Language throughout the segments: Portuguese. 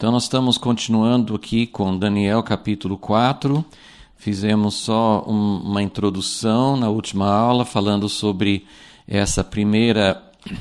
Então nós estamos continuando aqui com Daniel capítulo 4, fizemos só uma introdução na última aula, falando sobre essa primeira,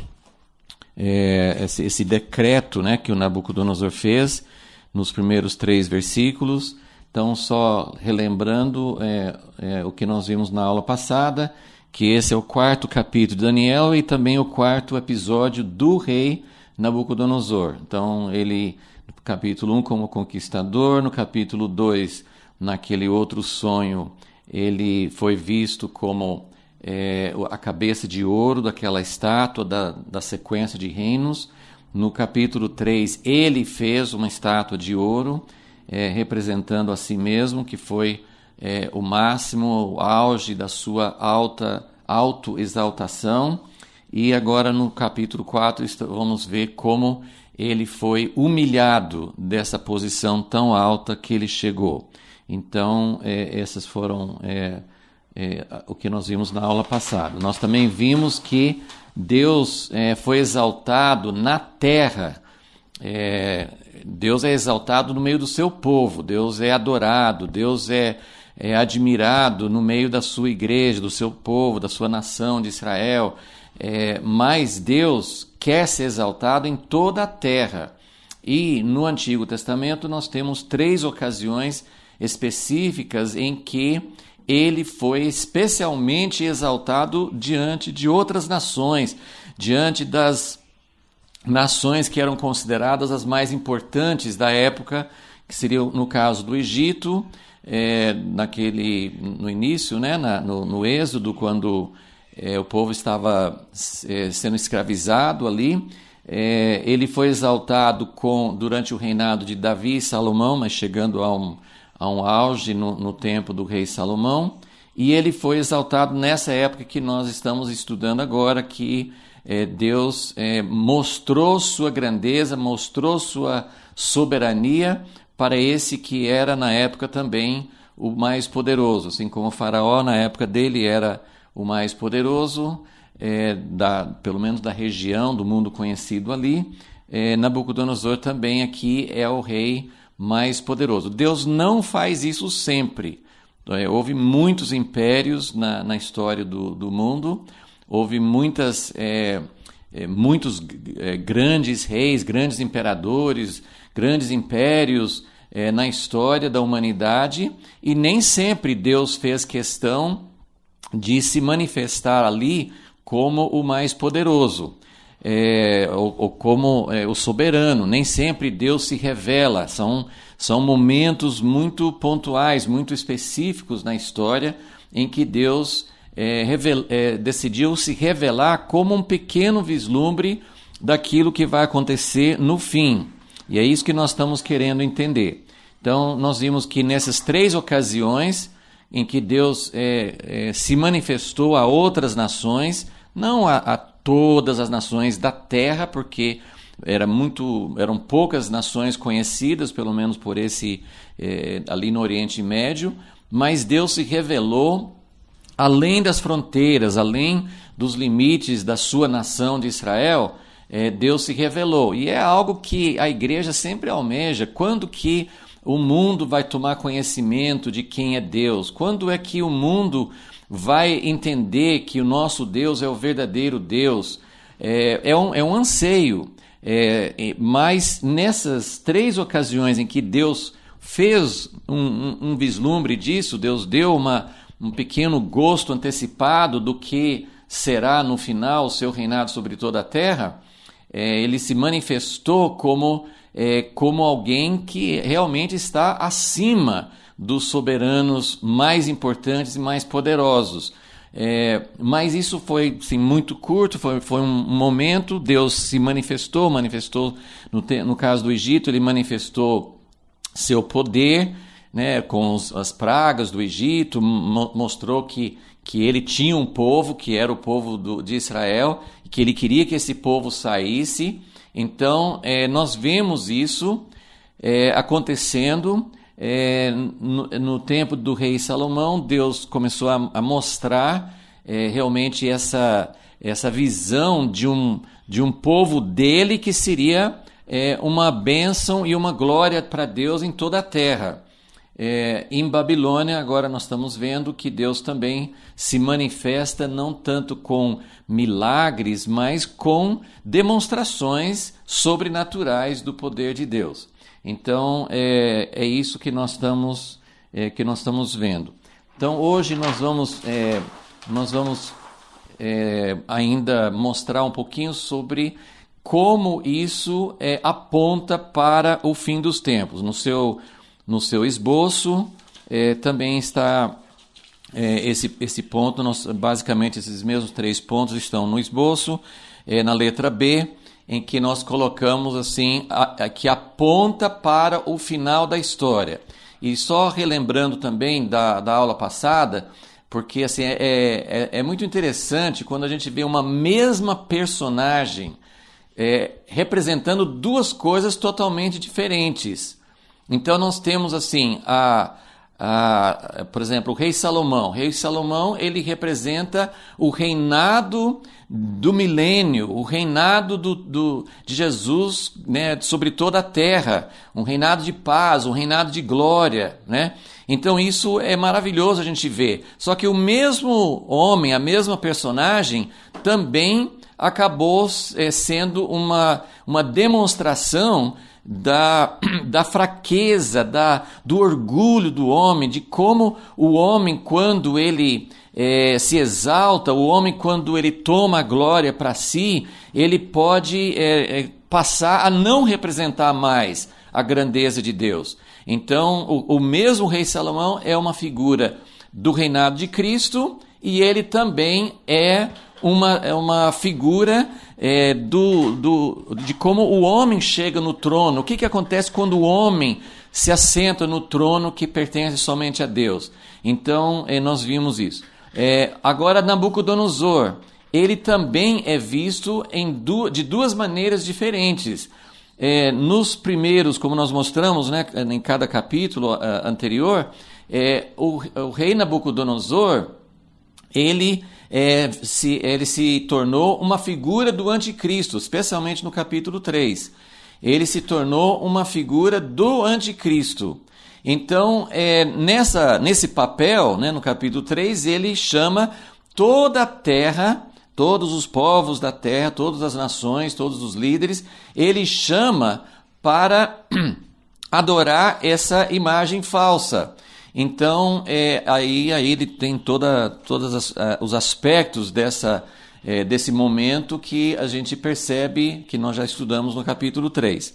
esse decreto, né, que o Nabucodonosor fez nos primeiros 3 versículos. Então só relembrando o que nós vimos na aula passada, que esse é o 4º capítulo de Daniel e também o 4º episódio do rei Nabucodonosor. Então ele, no capítulo 1 como conquistador, no capítulo 2, naquele outro sonho, ele foi visto como a cabeça de ouro daquela estátua da sequência de reinos. No capítulo 3, ele fez uma estátua de ouro, representando a si mesmo, que foi o máximo, o auge da sua autoexaltação. E agora no capítulo 4 vamos ver como ele foi humilhado dessa posição tão alta que ele chegou. Então, essas foram o que nós vimos na aula passada. Nós também vimos que Deus foi exaltado na terra. Deus é exaltado no meio do seu povo, Deus é adorado, Deus é admirado no meio da sua igreja, do seu povo, da sua nação de Israel. Mas Deus quer ser exaltado em toda a terra. E no Antigo Testamento nós temos 3 ocasiões específicas em que ele foi especialmente exaltado diante de outras nações, diante das nações que eram consideradas as mais importantes da época, que seria no caso do Egito, no início, né, no Êxodo, quando o povo estava sendo escravizado ali. Ele foi exaltado durante o reinado de Davi e Salomão, mas chegando a um auge no tempo do rei Salomão. E ele foi exaltado nessa época que nós estamos estudando agora, que Deus mostrou sua grandeza, mostrou sua soberania para esse que era na época também o mais poderoso. Assim como o faraó na época dele era o mais poderoso, pelo menos da região, do mundo conhecido ali, Nabucodonosor também aqui é o rei mais poderoso. Deus não faz isso sempre. Houve muitos impérios na história do mundo, houve muitos grandes reis, grandes imperadores, grandes impérios na história da humanidade, e nem sempre Deus fez questão de se manifestar ali como o mais poderoso, ou como o soberano. Nem sempre Deus se revela. São momentos muito pontuais, muito específicos na história, em que Deus decidiu se revelar como um pequeno vislumbre daquilo que vai acontecer no fim. E é isso que nós estamos querendo entender. Então, nós vimos que nessas 3 ocasiões em que Deus se manifestou a outras nações, não a todas as nações da terra, porque eram poucas nações conhecidas, pelo menos por ali no Oriente Médio, mas Deus se revelou além das fronteiras, além dos limites da sua nação de Israel. Deus se revelou, e é algo que a igreja sempre almeja. Quando que o mundo vai tomar conhecimento de quem é Deus? Quando é que o mundo vai entender que o nosso Deus é o verdadeiro Deus? É um anseio, mas nessas 3 ocasiões em que Deus fez um vislumbre disso, Deus deu um pequeno gosto antecipado do que será no final o seu reinado sobre toda a terra. Ele se manifestou como alguém que realmente está acima dos soberanos mais importantes e mais poderosos. Mas isso foi muito curto, foi um momento. Deus se manifestou no caso do Egito, ele manifestou seu poder, né, com as pragas do Egito, mostrou que ele tinha um povo, que era o povo de Israel, e que ele queria que esse povo saísse. Então, nós vemos isso acontecendo no tempo do rei Salomão. Deus começou a mostrar realmente essa visão de um povo dele que seria uma bênção e uma glória para Deus em toda a terra. Em Babilônia, agora nós estamos vendo que Deus também se manifesta não tanto com milagres, mas com demonstrações sobrenaturais do poder de Deus. Então, é isso que nós estamos vendo. Então, hoje nós vamos ainda mostrar um pouquinho sobre como isso aponta para o fim dos tempos. No seu esboço também está esse ponto, basicamente esses mesmos 3 pontos estão no esboço, na letra B, em que nós colocamos assim, que aponta para o final da história. E só relembrando também da aula passada, porque assim, é muito interessante quando a gente vê uma mesma personagem representando 2 coisas totalmente diferentes. Então nós temos assim, por exemplo, o rei Salomão. O rei Salomão, ele representa o reinado do milênio, o reinado de Jesus, né, sobre toda a terra, um reinado de paz, um reinado de glória, né? Então isso é maravilhoso a gente ver. Só que o mesmo homem, a mesma personagem, também acabou sendo uma demonstração da fraqueza, do orgulho do homem, de como o homem, quando ele se exalta, o homem, quando ele toma a glória para si, ele pode passar a não representar mais a grandeza de Deus. Então, o mesmo rei Salomão é uma figura do reinado de Cristo, e ele também é uma figura de como o homem chega no trono. O que acontece quando o homem se assenta no trono que pertence somente a Deus? Então, nós vimos isso. Agora, Nabucodonosor, ele também é visto de 2 maneiras diferentes. Nos primeiros, como nós mostramos, né, em cada capítulo anterior, o rei Nabucodonosor, ele se tornou uma figura do anticristo, especialmente no capítulo 3. Ele se tornou uma figura do anticristo. Então, nesse papel, né, no capítulo 3, ele chama toda a terra, todos os povos da terra, todas as nações, todos os líderes, ele chama para adorar essa imagem falsa. Então, aí ele tem todos os aspectos desse momento que a gente percebe, que nós já estudamos no capítulo 3.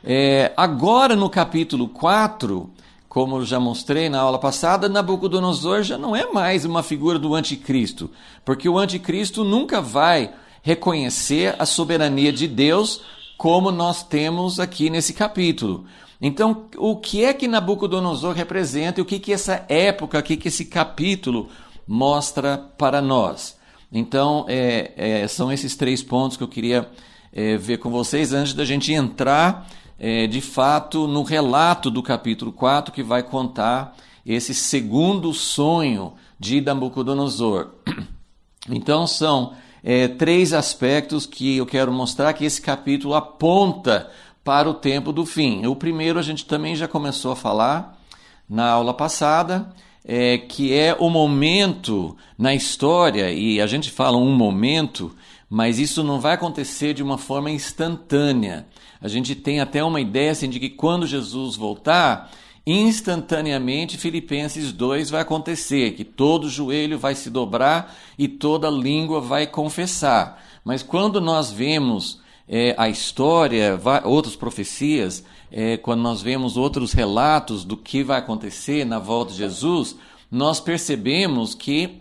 Agora, no capítulo 4, como eu já mostrei na aula passada, Nabucodonosor já não é mais uma figura do anticristo, porque o anticristo nunca vai reconhecer a soberania de Deus como nós temos aqui nesse capítulo. Então, o que é que Nabucodonosor representa e o que essa época, o que esse capítulo mostra para nós? Então, são esses 3 pontos que eu queria ver com vocês antes da gente entrar, de fato, no relato do capítulo 4, que vai contar esse segundo sonho de Nabucodonosor. Então, são 3 aspectos que eu quero mostrar que esse capítulo aponta para o tempo do fim. O primeiro a gente também já começou a falar na aula passada, que é o momento na história, e a gente fala um momento, mas isso não vai acontecer de uma forma instantânea. A gente tem até uma ideia assim, de que quando Jesus voltar, instantaneamente Filipenses 2 vai acontecer, que todo joelho vai se dobrar e toda língua vai confessar. Mas quando nós vemos a história, outras profecias, quando nós vemos outros relatos do que vai acontecer na volta de Jesus, nós percebemos que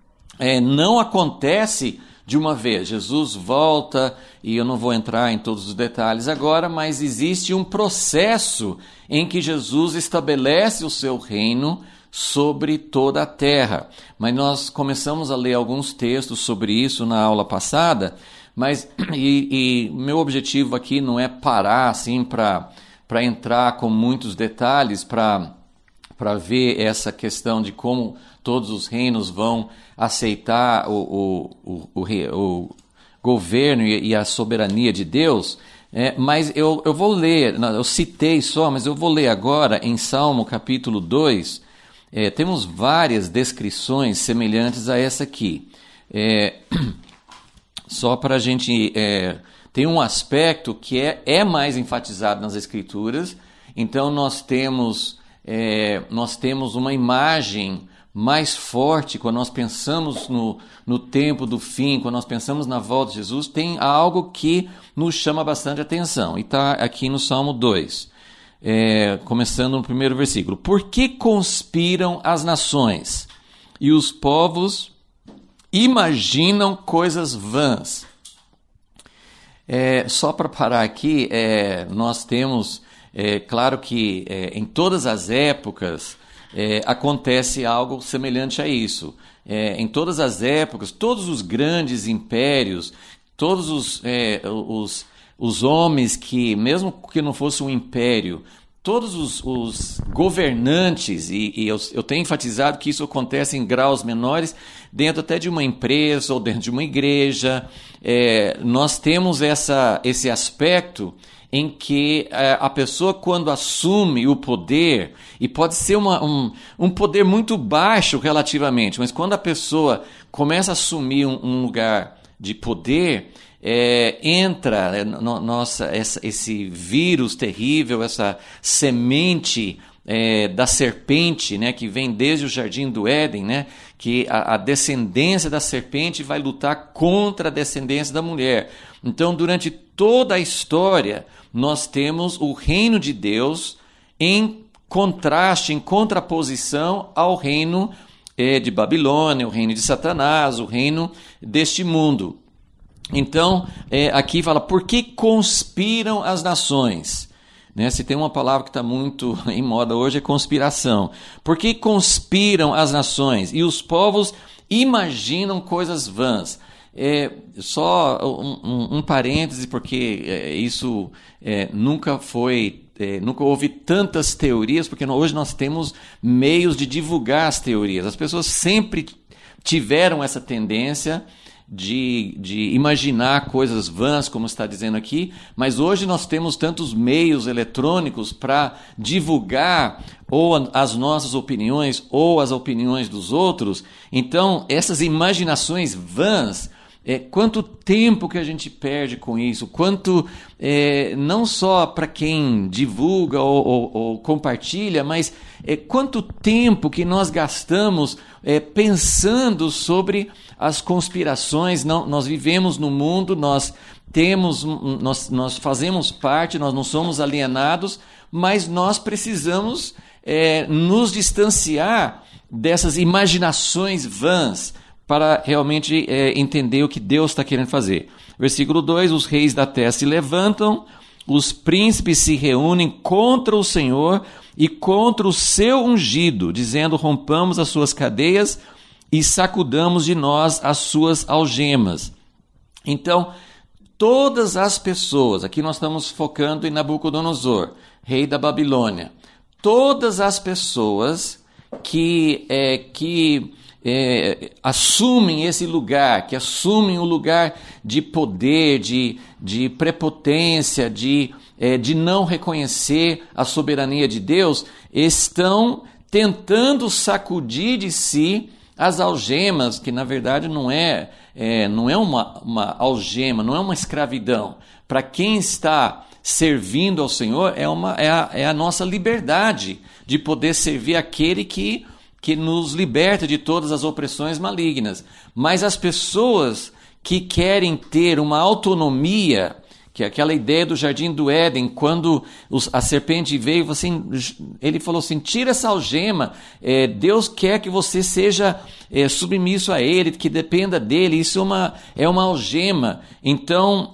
não acontece de uma vez. Jesus volta, e eu não vou entrar em todos os detalhes agora, mas existe um processo em que Jesus estabelece o seu reino sobre toda a terra. Mas nós começamos a ler alguns textos sobre isso na aula passada, mas meu objetivo aqui não é parar assim para entrar com muitos detalhes, para ver essa questão de como todos os reinos vão aceitar o governo e a soberania de Deus, Mas eu vou ler, eu citei só, mas eu vou ler agora em Salmo capítulo 2, temos várias descrições semelhantes a essa aqui. Só para a gente... tem um aspecto que é mais enfatizado nas Escrituras, então nós temos uma imagem mais forte quando nós pensamos no tempo do fim, quando nós pensamos na volta de Jesus, tem algo que nos chama bastante atenção. E está aqui no Salmo 2, começando no primeiro versículo. Por que conspiram as nações e os povos imaginam coisas vãs? Só para parar aqui, nós temos, claro que em todas as épocas acontece algo semelhante a isso. Em todas as épocas, todos os grandes impérios, todos os homens que, mesmo que não fosse um império, todos os governantes, e eu tenho enfatizado que isso acontece em graus menores, dentro até de uma empresa ou dentro de uma igreja, nós temos esse aspecto em que a pessoa, quando assume o poder, e pode ser um poder muito baixo relativamente, mas quando a pessoa começa a assumir um lugar de poder, entra esse vírus terrível, essa semente da serpente, né, que vem desde o Jardim do Éden, né, que a descendência da serpente vai lutar contra a descendência da mulher. Então, durante toda a história, nós temos o reino de Deus em contraste, em contraposição ao reino de Babilônia, o reino de Satanás, o reino deste mundo. Então, aqui fala, por que conspiram as nações? Né? Se tem uma palavra que está muito em moda hoje, é conspiração. Por que conspiram as nações? E os povos imaginam coisas vãs. Só um parêntese, porque isso nunca houve tantas teorias, porque hoje nós temos meios de divulgar as teorias. As pessoas sempre tiveram essa tendência de imaginar coisas vãs, como está dizendo aqui, mas hoje nós temos tantos meios eletrônicos para divulgar ou as nossas opiniões ou as opiniões dos outros. Então, essas imaginações vãs, quanto tempo que a gente perde com isso, quanto não só para quem divulga ou compartilha, mas quanto tempo que nós gastamos pensando sobre as conspirações. Nós vivemos no mundo, nós fazemos parte, nós não somos alienados, mas nós precisamos nos distanciar dessas imaginações vãs para realmente entender o que Deus está querendo fazer. Versículo 2, os reis da terra se levantam, os príncipes se reúnem contra o Senhor e contra o seu ungido, dizendo, rompamos as suas cadeias e sacudamos de nós as suas algemas. Então, todas as pessoas, aqui nós estamos focando em Nabucodonosor, rei da Babilônia, todas as pessoas que assumem esse lugar, que assumem o lugar de poder, de prepotência, de não reconhecer a soberania de Deus, estão tentando sacudir de si as algemas, que na verdade não é uma algema, não é uma escravidão. Para quem está servindo ao Senhor, é a nossa liberdade de poder servir aquele que nos liberta de todas as opressões malignas. Mas as pessoas que querem ter uma autonomia, que é aquela ideia do Jardim do Éden, quando a serpente veio, ele falou assim, tira essa algema, Deus quer que você seja submisso a Ele, que dependa dEle, isso é uma algema. Então,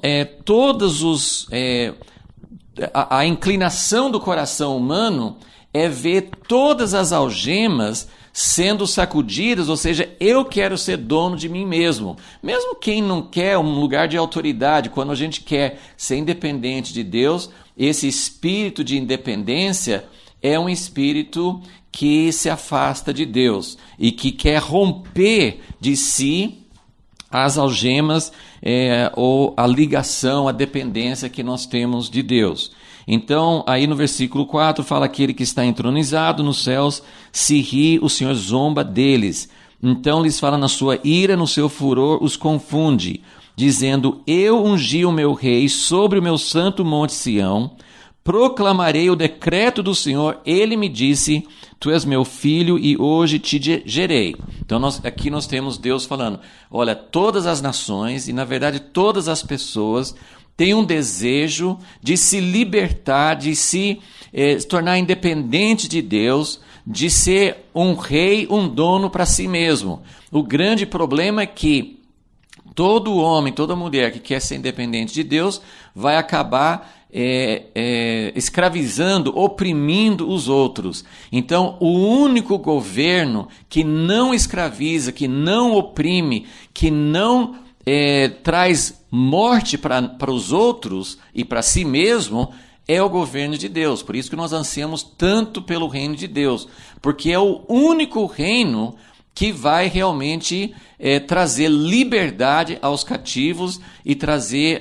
a inclinação do coração humano é ver todas as algemas sendo sacudidas, ou seja, eu quero ser dono de mim mesmo. Mesmo quem não quer um lugar de autoridade, quando a gente quer ser independente de Deus, esse espírito de independência é um espírito que se afasta de Deus e que quer romper de si as algemas ou a ligação, a dependência que nós temos de Deus. Então, aí no versículo 4 fala: aquele que está entronizado nos céus se ri, o Senhor zomba deles. Então lhes fala na sua ira, no seu furor os confunde, dizendo: eu ungi o meu rei sobre o meu santo monte Sião, proclamarei o decreto do Senhor, ele me disse: tu és meu filho e hoje te gerei. Então aqui nós temos Deus falando: olha, todas as nações, e na verdade todas as pessoas, têm um desejo de se libertar, de se tornar independente de Deus, de ser um rei, um dono para si mesmo. O grande problema é que todo homem, toda mulher que quer ser independente de Deus vai acabar escravizando, oprimindo os outros. Então, o único governo que não escraviza, que não oprime, que não traz morte para os outros e para si mesmo, é o governo de Deus. Por isso que nós ansiamos tanto pelo reino de Deus, porque é o único reino que vai realmente trazer liberdade aos cativos e trazer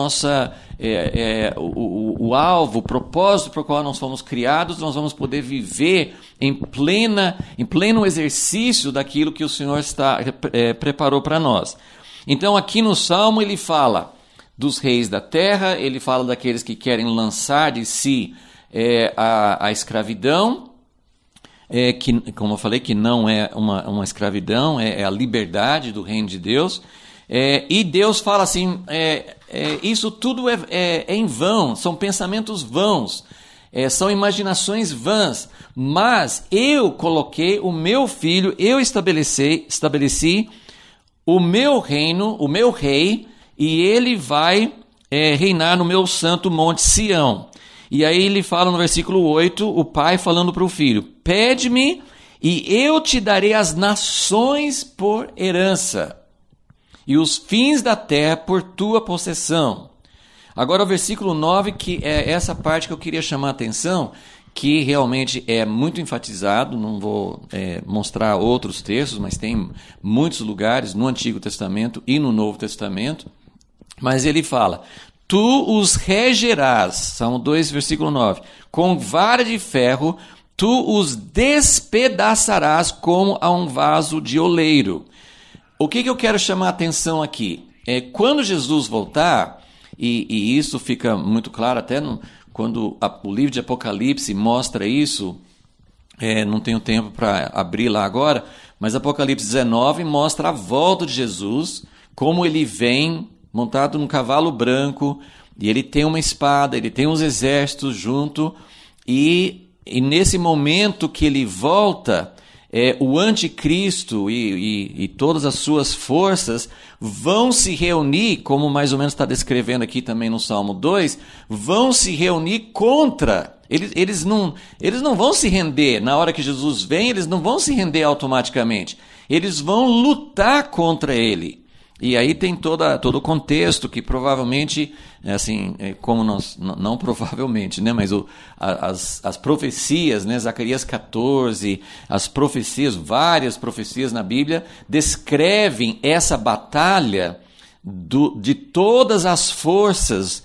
o alvo, o propósito para o qual nós fomos criados. Nós vamos poder viver em pleno exercício daquilo que o Senhor preparou para nós. Então aqui no Salmo ele fala dos reis da terra, ele fala daqueles que querem lançar de si a escravidão, que, como eu falei, que não é uma escravidão, é a liberdade do reino de Deus. E Deus fala assim, isso tudo é em vão, são pensamentos vãos, são imaginações vãs, mas eu coloquei o meu filho, eu estabeleci o meu reino, o meu rei, e ele vai reinar no meu santo monte Sião. E aí ele fala no versículo 8, o pai falando para o filho: pede-me e eu te darei as nações por herança e os fins da terra por tua possessão. Agora o versículo 9, que é essa parte que eu queria chamar a atenção, que realmente é muito enfatizado. Não vou mostrar outros textos, mas tem muitos lugares no Antigo Testamento e no Novo Testamento. Mas ele fala: tu os regerás, Salmo 2, versículo 9, com vara de ferro, tu os despedaçarás como a um vaso de oleiro. O que eu quero chamar a atenção aqui? Quando Jesus voltar, e isso fica muito claro até quando o livro de Apocalipse mostra isso, não tenho tempo para abrir lá agora, mas Apocalipse 19 mostra a volta de Jesus, como ele vem montado num cavalo branco, e ele tem uma espada, ele tem uns exércitos junto, e nesse momento que ele volta, o anticristo e todas as suas forças vão se reunir, como mais ou menos está descrevendo aqui também no Salmo 2, vão se reunir contra. Eles não vão se render na hora que Jesus vem, eles não vão se render automaticamente. Eles vão lutar contra ele. E aí tem todo o contexto que provavelmente, assim, como nós, não provavelmente, né, mas as profecias, né, Zacarias 14, as profecias, várias profecias na Bíblia, descrevem essa batalha de todas as forças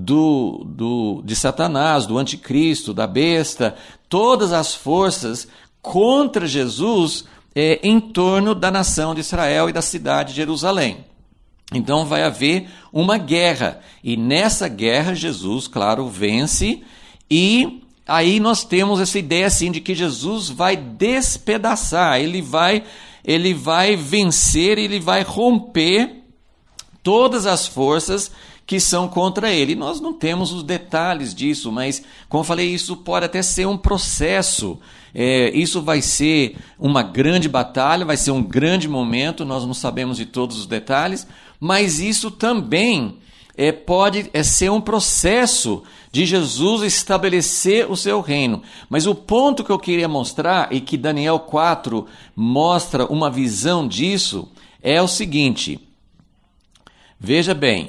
de Satanás, do anticristo, da besta, todas as forças contra Jesus, em torno da nação de Israel e da cidade de Jerusalém. Então vai haver uma guerra, e nessa guerra Jesus, claro, vence, e aí nós temos essa ideia assim de que Jesus vai despedaçar, ele vai vencer, ele vai romper todas as forças que são contra ele. Nós não temos os detalhes disso, mas, como eu falei, isso pode até ser um processo. Isso vai ser uma grande batalha, vai ser um grande momento, nós não sabemos de todos os detalhes, mas isso também pode ser um processo de Jesus estabelecer o seu reino. Mas o ponto que eu queria mostrar, e que Daniel 4 mostra uma visão disso, é o seguinte: veja bem,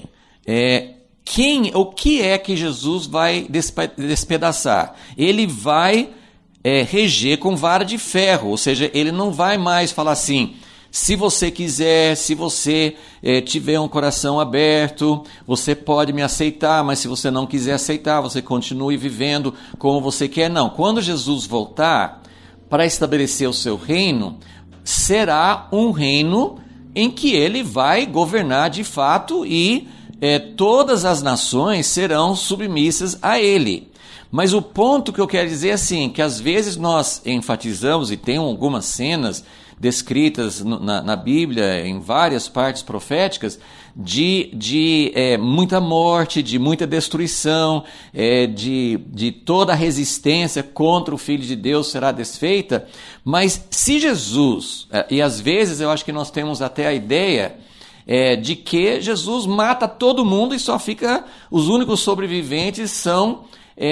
o que é que Jesus vai despedaçar? Ele vai reger com vara de ferro, ou seja, ele não vai mais falar assim: se você quiser, se você tiver um coração aberto, você pode me aceitar, mas se você não quiser aceitar, você continue vivendo como você quer. Não, quando Jesus voltar para estabelecer o seu reino, será um reino em que ele vai governar de fato e todas as nações serão submissas a ele. Mas o ponto que eu quero dizer é assim, que às vezes nós enfatizamos, e tem algumas cenas descritas na Bíblia, em várias partes proféticas, de muita morte, de muita destruição, de toda a resistência contra o Filho de Deus será desfeita. Mas se Jesus, e às vezes eu acho que nós temos até a ideia de que Jesus mata todo mundo e só fica, os únicos sobreviventes são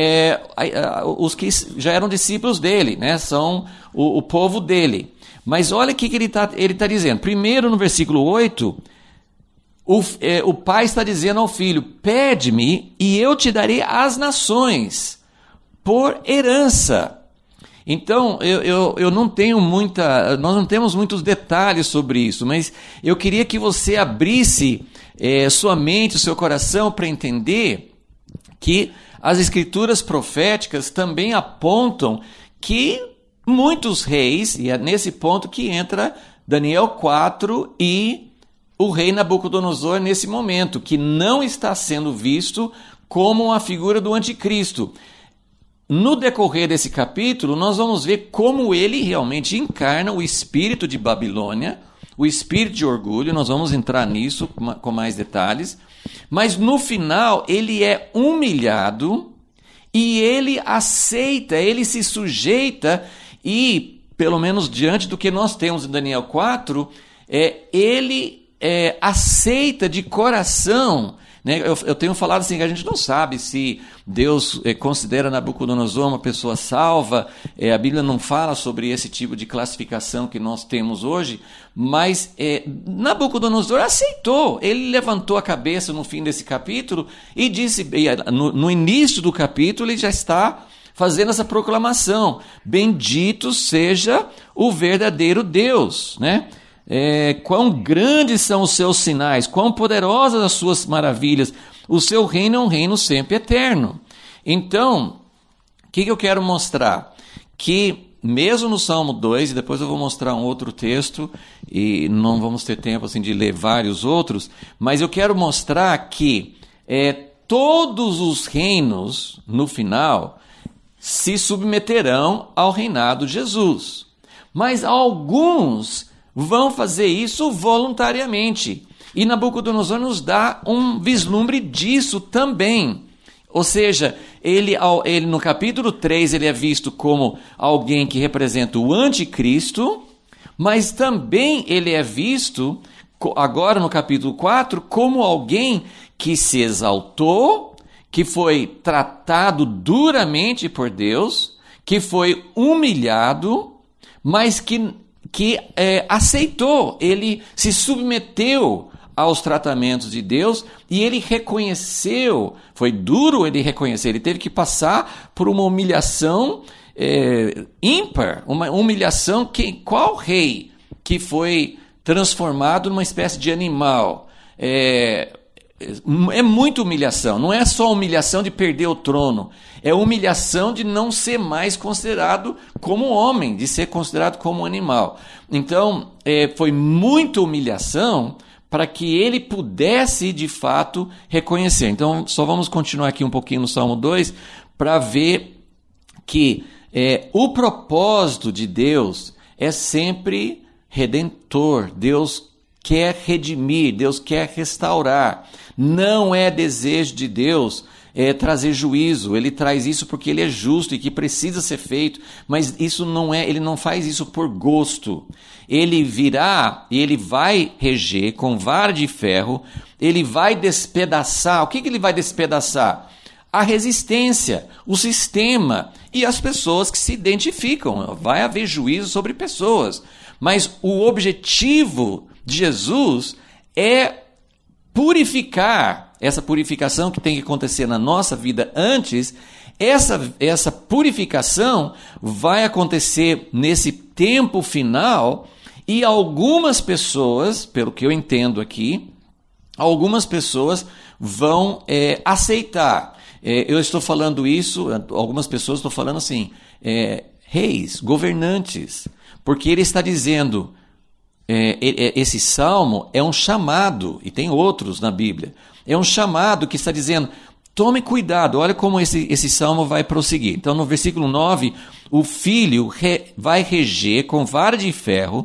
os que já eram discípulos dele, né? São o povo dele. Mas olha o que ele tá dizendo. Primeiro, no versículo 8, o pai está dizendo ao filho: pede-me e eu te darei as nações por herança. Então, eu não tenho nós não temos muitos detalhes sobre isso, mas eu queria que você abrisse sua mente, o seu coração para entender que as escrituras proféticas também apontam que muitos reis, e é nesse ponto que entra Daniel 4 e o rei Nabucodonosor nesse momento, que não está sendo visto como uma figura do anticristo. No decorrer desse capítulo, nós vamos ver como ele realmente encarna o espírito de Babilônia, o espírito de orgulho. Nós vamos entrar nisso com mais detalhes. Mas no final, ele é humilhado e ele aceita, ele se sujeita e, pelo menos diante do que nós temos em Daniel 4, ele aceita de coração. Né? Eu tenho falado assim que a gente não sabe se Deus considera Nabucodonosor uma pessoa salva. A Bíblia não fala sobre esse tipo de classificação que nós temos hoje, mas Nabucodonosor aceitou. Ele levantou a cabeça no fim desse capítulo e disse, no início do capítulo ele já está fazendo essa proclamação: bendito seja o verdadeiro Deus, né? Quão grandes são os seus sinais, quão poderosas as suas maravilhas, o seu reino é um reino sempre eterno. Então, o que eu quero mostrar? Que mesmo no Salmo 2, e depois eu vou mostrar um outro texto, e não vamos ter tempo assim, de ler vários outros, mas eu quero mostrar que todos os reinos, no final, se submeterão ao reinado de Jesus. Mas alguns vão fazer isso voluntariamente. E Nabucodonosor nos dá um vislumbre disso também. Ou seja, ele no capítulo 3 ele é visto como alguém que representa o anticristo, mas também ele é visto, agora no capítulo 4, como alguém que se exaltou, que foi tratado duramente por Deus, que foi humilhado, mas que aceitou, ele se submeteu aos tratamentos de Deus e ele reconheceu, foi duro ele reconhecer, ele teve que passar por uma humilhação ímpar, uma humilhação qual rei que foi transformado numa espécie de animal? É muita humilhação, não é só humilhação de perder o trono, é humilhação de não ser mais considerado como homem, de ser considerado como animal. Então, foi muita humilhação para que ele pudesse, de fato, reconhecer. Então, só vamos continuar aqui um pouquinho no Salmo 2 para ver que o propósito de Deus é sempre redentor. Deus quer redimir, Deus quer restaurar. Não é desejo de Deus trazer juízo. Ele traz isso porque ele é justo e que precisa ser feito, mas isso não ele não faz isso por gosto. Ele virá e ele vai reger com vara de ferro, ele vai despedaçar. O que ele vai despedaçar? A resistência, o sistema e as pessoas que se identificam. Vai haver juízo sobre pessoas, mas o objetivo de Jesus é purificar, essa purificação que tem que acontecer na nossa vida antes. Essa purificação vai acontecer nesse tempo final E algumas pessoas, pelo que eu entendo aqui, algumas pessoas vão aceitar. Eu estou falando isso, algumas pessoas estão falando assim, reis, governantes, porque ele está dizendo, esse salmo é um chamado, e tem outros na Bíblia, é um chamado que está dizendo, tome cuidado, olha como esse salmo vai prosseguir. Então no versículo 9, o filho vai reger com vara de ferro,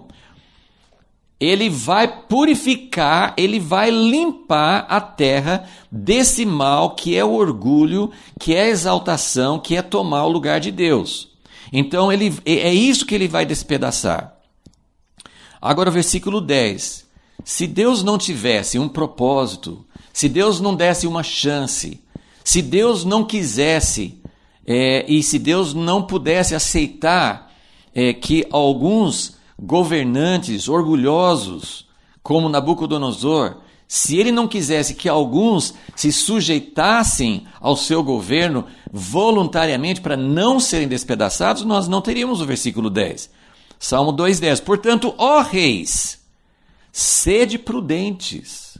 ele vai purificar, ele vai limpar a terra desse mal que é o orgulho, que é a exaltação, que é tomar o lugar de Deus. Então é isso que ele vai despedaçar. Agora o versículo 10. Se Deus não tivesse um propósito, se Deus não desse uma chance, se Deus não quisesse e se Deus não pudesse aceitar que alguns governantes orgulhosos, como Nabucodonosor, se ele não quisesse que alguns se sujeitassem ao seu governo voluntariamente para não serem despedaçados, nós não teríamos o versículo 10. Salmo 2,10. Portanto, ó reis, sede prudentes,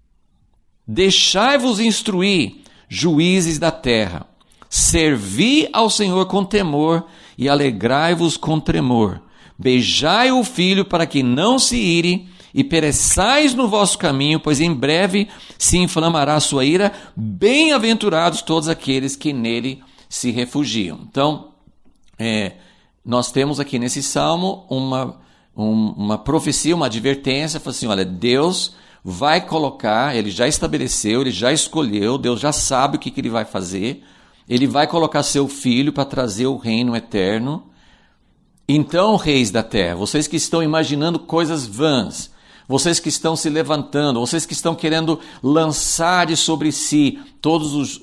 deixai-vos instruir, juízes da terra, servi ao Senhor com temor e alegrai-vos com tremor. Beijai o filho para que não se ire e pereçais no vosso caminho, pois em breve se inflamará a sua ira. Bem-aventurados todos aqueles que nele se refugiam. Então, nós temos aqui nesse salmo uma profecia, uma advertência, fala assim, olha, Deus vai colocar, ele já estabeleceu, ele já escolheu, Deus já sabe o que ele vai fazer, ele vai colocar seu filho para trazer o reino eterno. Então, reis da terra, vocês que estão imaginando coisas vãs, vocês que estão se levantando, vocês que estão querendo lançar de sobre si toda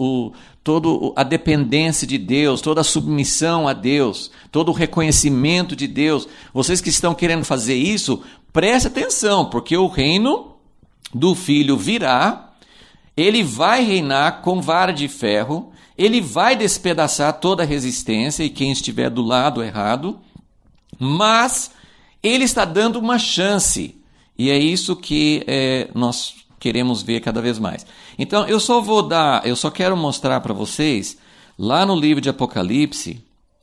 a dependência de Deus, toda a submissão a Deus, todo o reconhecimento de Deus, vocês que estão querendo fazer isso, preste atenção, porque o reino do Filho virá, ele vai reinar com vara de ferro, ele vai despedaçar toda a resistência e quem estiver do lado errado, mas ele está dando uma chance, e é isso que nós queremos ver cada vez mais. Então, eu só quero mostrar para vocês, lá no livro de Apocalipse,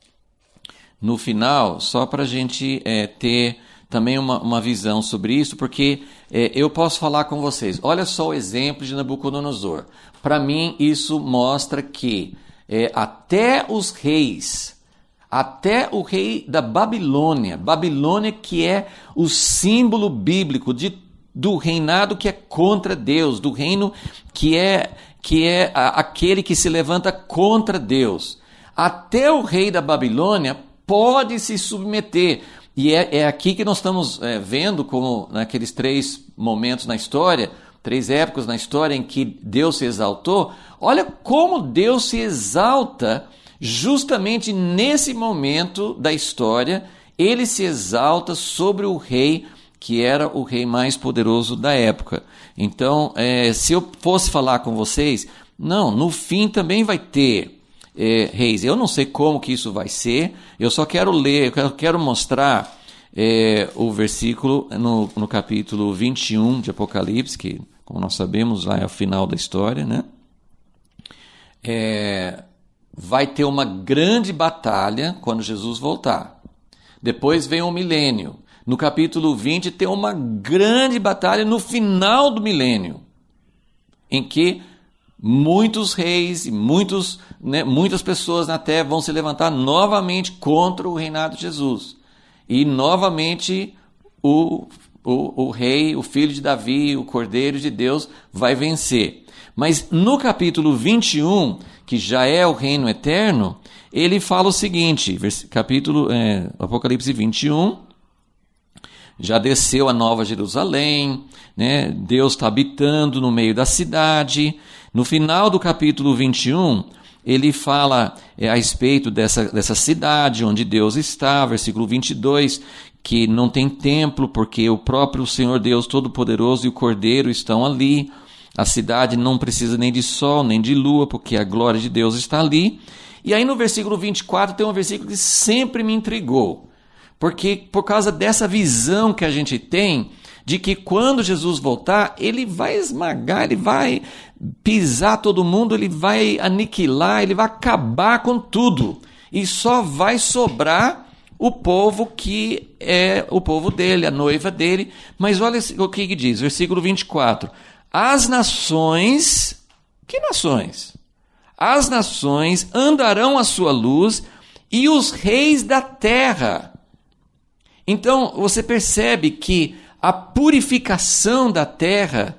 no final, só para a gente ter também uma visão sobre isso, porque eu posso falar com vocês, olha só o exemplo de Nabucodonosor. Para mim, isso mostra que até os reis, até o rei da Babilônia que é o símbolo bíblico do reinado que é contra Deus, do reino que é aquele que se levanta contra Deus. Até o rei da Babilônia pode se submeter. E é aqui que nós estamos vendo como naqueles 3 momentos na história, 3 épocas na história em que Deus se exaltou. Olha como Deus se exalta justamente nesse momento da história, ele se exalta sobre o rei que era o rei mais poderoso da época. Então, se eu fosse falar com vocês, não, no fim também vai ter reis. Eu não sei como que isso vai ser, eu só quero ler, eu quero mostrar o versículo no capítulo 21 de Apocalipse, que, como nós sabemos, lá é o final da história, né? Vai ter uma grande batalha quando Jesus voltar. Depois vem o milênio. No capítulo 20 tem uma grande batalha no final do milênio, em que muitos reis e muitas pessoas na terra vão se levantar novamente contra o reinado de Jesus. E novamente o rei, o filho de Davi, o Cordeiro de Deus vai vencer. Mas no capítulo 21, que já é o reino eterno, ele fala o seguinte, Apocalipse 21, já desceu a Nova Jerusalém, né? Deus está habitando no meio da cidade. No final do capítulo 21, ele fala a respeito dessa cidade onde Deus está, versículo 22, que não tem templo, porque o próprio Senhor Deus Todo-Poderoso e o Cordeiro estão ali. A cidade não precisa nem de sol, nem de lua, porque a glória de Deus está ali. E aí no versículo 24 tem um versículo que sempre me intrigou, Porque por causa dessa visão que a gente tem de que quando Jesus voltar, ele vai esmagar, ele vai pisar todo mundo, ele vai aniquilar, ele vai acabar com tudo. E só vai sobrar o povo que é o povo dele, a noiva dele. Mas olha o que diz, versículo 24. As nações, que nações? As nações andarão à sua luz e os reis da terra. Então, você percebe que a purificação da terra,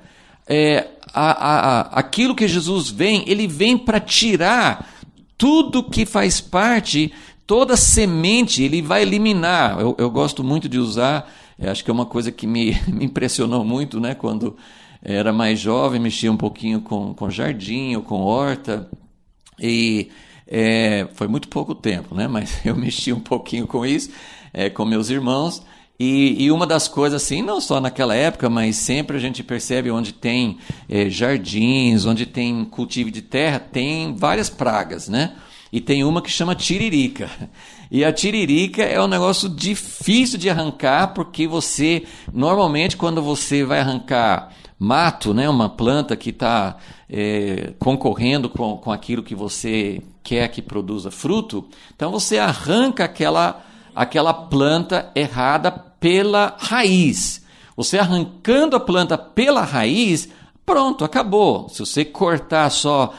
aquilo que Jesus vem, ele vem para tirar tudo que faz parte, toda semente, ele vai eliminar. Eu gosto muito de usar, acho que é uma coisa que me impressionou muito, né? Quando era mais jovem, mexia um pouquinho com jardim ou com horta, e foi muito pouco tempo, né? Mas eu mexi um pouquinho com isso, com meus irmãos. E uma das coisas, assim, não só naquela época, mas sempre a gente percebe onde tem jardins, onde tem cultivo de terra, tem várias pragas, né? E tem uma que chama tiririca. E a tiririca é um negócio difícil de arrancar, porque você, normalmente, quando você vai arrancar mato, né, uma planta que está concorrendo com aquilo que você quer que produza fruto, então você arranca aquela planta errada pela raiz. Você arrancando a planta pela raiz, pronto, acabou. Se você cortar só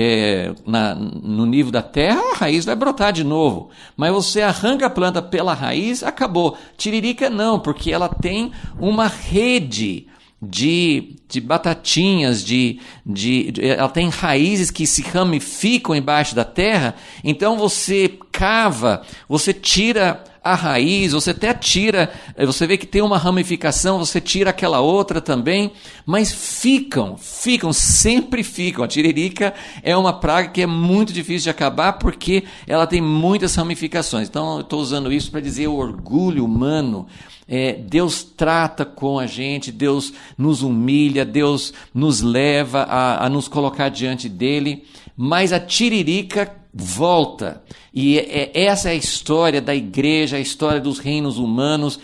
no nível da terra, a raiz vai brotar de novo. Mas você arranca a planta pela raiz, acabou. Tiririca não, porque ela tem uma rede de batatinhas, ela tem raízes que se ramificam embaixo da terra. Então você cava, você tira a raiz, você até tira, você vê que tem uma ramificação, você tira aquela outra também, mas sempre ficam. A tiririca é uma praga que é muito difícil de acabar porque ela tem muitas ramificações. Então eu estou usando isso para dizer o orgulho humano. Deus trata com a gente, Deus nos humilha, Deus nos leva a nos colocar diante dele, mas a tiririca volta. E essa é a história da igreja, a história dos reinos humanos.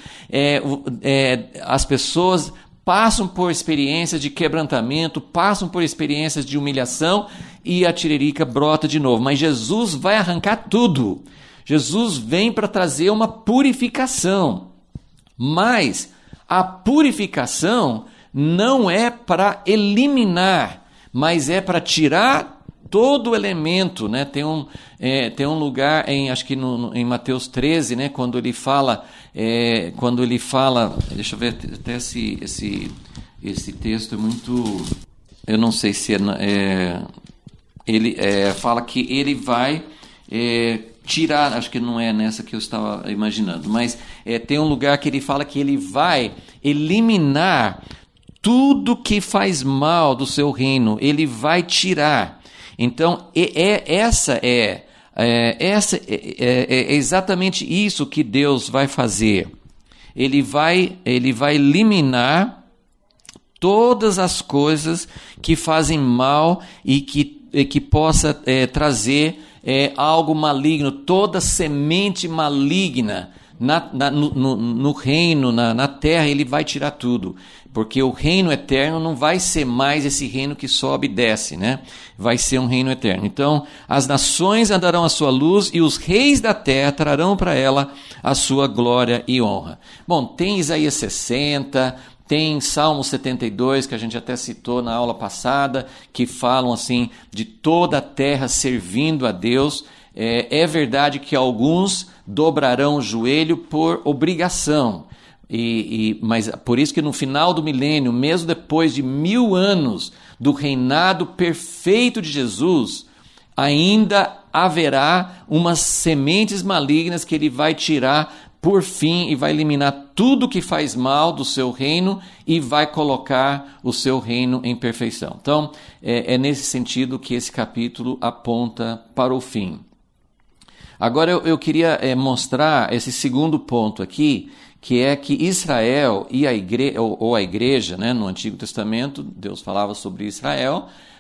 As pessoas passam por experiências de quebrantamento, passam por experiências de humilhação e a tiririca brota de novo. Mas Jesus vai arrancar tudo. Jesus vem para trazer uma purificação. Mas a purificação não é para eliminar, mas é para tirar todo o elemento, né? Tem um lugar acho que em Mateus 13, né? Quando ele fala, deixa eu ver, até esse texto é muito, eu não sei se ele fala que ele vai tirar, acho que não é nessa que eu estava imaginando, mas tem um lugar que ele fala que ele vai eliminar tudo que faz mal do seu reino, ele vai tirar. Então, essa é exatamente isso que Deus vai fazer. Ele vai eliminar todas as coisas que fazem mal e que possa trazer algo maligno, toda semente maligna no reino, na terra, ele vai tirar tudo. Porque o reino eterno não vai ser mais esse reino que sobe e desce, né? Vai ser um reino eterno. Então, as nações andarão à sua luz e os reis da terra trarão para ela a sua glória e honra. Bom, tem Isaías 60, tem Salmo 72, que a gente até citou na aula passada, que falam assim de toda a terra servindo a Deus. É verdade que alguns dobrarão o joelho por obrigação, mas por isso que no final do milênio, mesmo depois de 1000 anos do reinado perfeito de Jesus, ainda haverá umas sementes malignas que ele vai tirar por fim e vai eliminar tudo que faz mal do seu reino e vai colocar o seu reino em perfeição. Então, é nesse sentido que esse capítulo aponta para o fim. Agora eu queria mostrar esse segundo ponto aqui, que é que Israel e a igreja, né, no Antigo Testamento, Deus falava sobre Israel,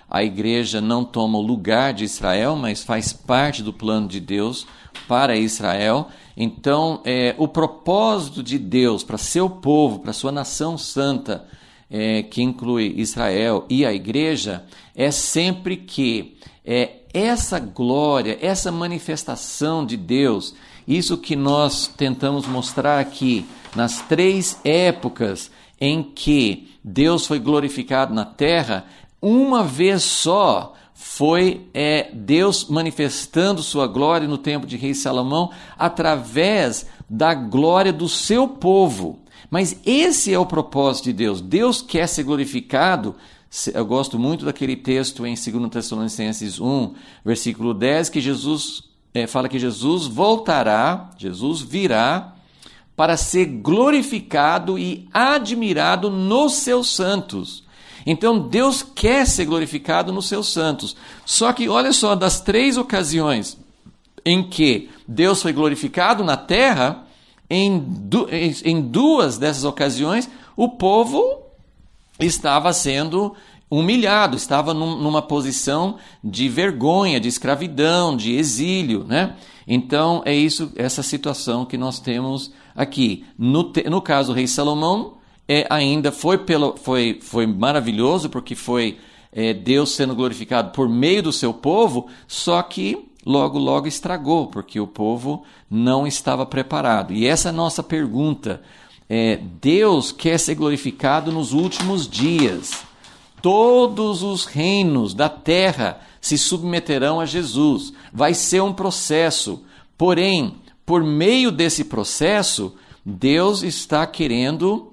a igreja não toma o lugar de Israel, mas faz parte do plano de Deus para Israel. Então, o propósito de Deus para seu povo, para sua nação santa, que inclui Israel e a igreja, é sempre que essa glória, essa manifestação de Deus, isso que nós tentamos mostrar aqui, nas 3 épocas em que Deus foi glorificado na terra, uma vez só foi Deus manifestando sua glória no tempo de rei Salomão através da glória do seu povo. Mas esse é o propósito de Deus. Deus quer ser glorificado. Eu gosto muito daquele texto em 2 Tessalonicenses 1, versículo 10, que Jesus fala que Jesus voltará, Jesus virá para ser glorificado e admirado nos seus santos. Então Deus quer ser glorificado nos seus santos. Só que olha só, das 3 ocasiões em que Deus foi glorificado na terra, em 2 dessas ocasiões, o povo estava sendo humilhado, estava numa posição de vergonha, de escravidão, de exílio, né? Então, essa situação que nós temos aqui. No caso do rei Salomão, ainda foi maravilhoso, porque foi Deus sendo glorificado por meio do seu povo, só que logo estragou, porque o povo não estava preparado. E essa é a nossa pergunta. Deus quer ser glorificado nos últimos dias. Todos os reinos da terra se submeterão a Jesus. Vai ser um processo. Porém, por meio desse processo, Deus está querendo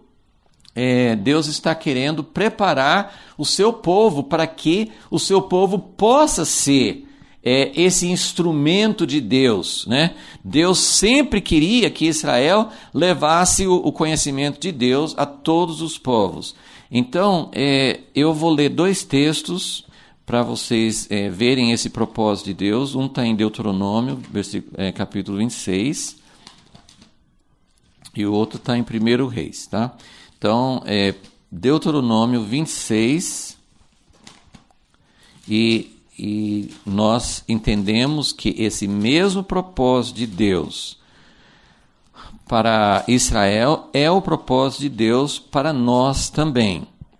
preparar o seu povo para que o seu povo possa ser esse instrumento de Deus, né? Deus sempre queria que Israel levasse o conhecimento de Deus a todos os povos. Então, eu vou ler 2 textos para vocês verem esse propósito de Deus. Um está em Deuteronômio, capítulo 26, e o outro está em 1 Reis, tá? Então, Deuteronômio 26, e nós entendemos que esse mesmo propósito de Deus para Israel é o propósito de Deus para nós também.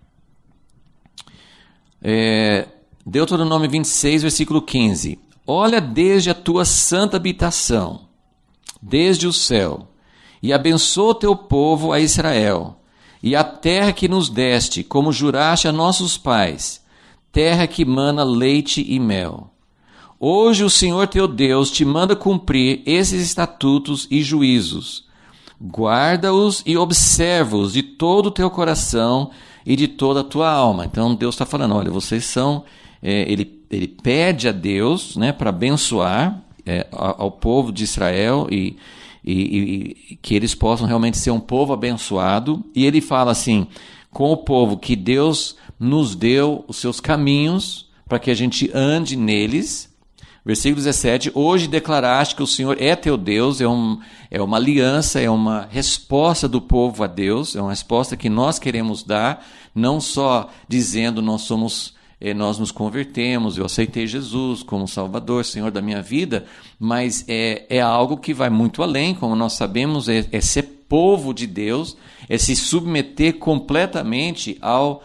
Deuteronômio 26, versículo 15. Olha desde a tua santa habitação, desde o céu, e abençoa o teu povo a Israel, e a terra que nos deste, como juraste a nossos pais, terra que mana leite e mel. Hoje o Senhor teu Deus te manda cumprir esses estatutos e juízos. Guarda-os e observa-os de todo o teu coração e de toda a tua alma. Então Deus está falando, olha, vocês são... Ele pede a Deus, né, para abençoar ao povo de Israel e que eles possam realmente ser um povo abençoado. E ele fala assim, com o povo que Deus nos deu os seus caminhos para que a gente ande neles. Versículo 17, hoje declaraste que o Senhor é teu Deus, é uma aliança, é uma resposta do povo a Deus, é uma resposta que nós queremos dar, não só dizendo nós nos convertemos, eu aceitei Jesus como Salvador, Senhor da minha vida, mas é algo que vai muito além, como nós sabemos, é ser povo de Deus, é se submeter completamente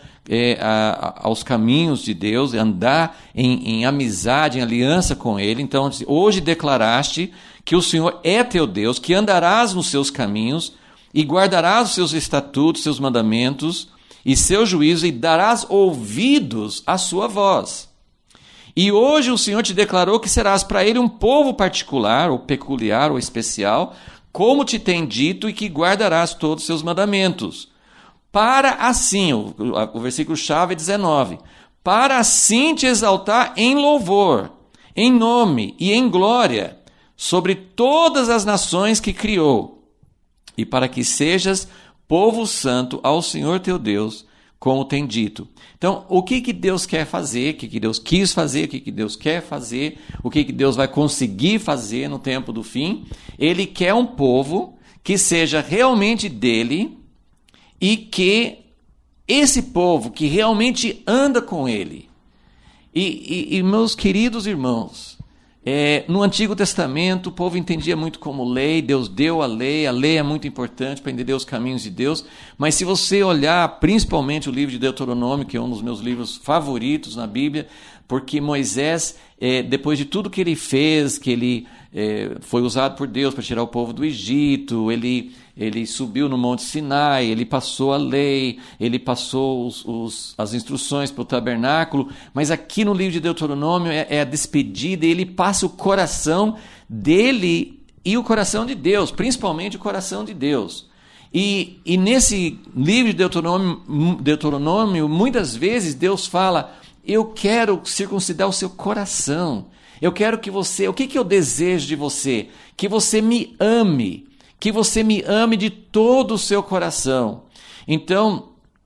aos caminhos de Deus, andar em amizade, em aliança com Ele. Então, hoje declaraste que o Senhor é teu Deus, que andarás nos seus caminhos e guardarás os seus estatutos, seus mandamentos e seu juízo e darás ouvidos à sua voz. E hoje o Senhor te declarou que serás para Ele um povo particular, ou peculiar, ou especial, como te tem dito, e que guardarás todos os seus mandamentos. Para assim, o versículo-chave é 19, para assim te exaltar em louvor, em nome e em glória, sobre todas as nações que criou, e para que sejas povo santo ao Senhor teu Deus, como tem dito. Então, o que Deus quer fazer, o que Deus quis fazer, o que Deus quer fazer, o que Deus vai conseguir fazer no tempo do fim? Ele quer um povo que seja realmente dele, e que esse povo que realmente anda com ele, E meus queridos irmãos, no Antigo Testamento o povo entendia muito como lei, Deus deu a lei é muito importante para entender os caminhos de Deus, mas se você olhar principalmente o livro de Deuteronômio, que é um dos meus livros favoritos na Bíblia, porque Moisés, depois de tudo que ele fez, que ele foi usado por Deus para tirar o povo do Egito, ele subiu no Monte Sinai, ele passou a lei, ele passou as instruções para o tabernáculo, mas aqui no livro de Deuteronômio é a despedida, e ele passa o coração dele e o coração de Deus, principalmente o coração de Deus. E nesse livro de Deuteronômio, muitas vezes Deus fala: eu quero circuncidar o seu coração. Eu quero que você... O que eu desejo de você? Que você me ame. Que você me ame de todo o seu coração. Então,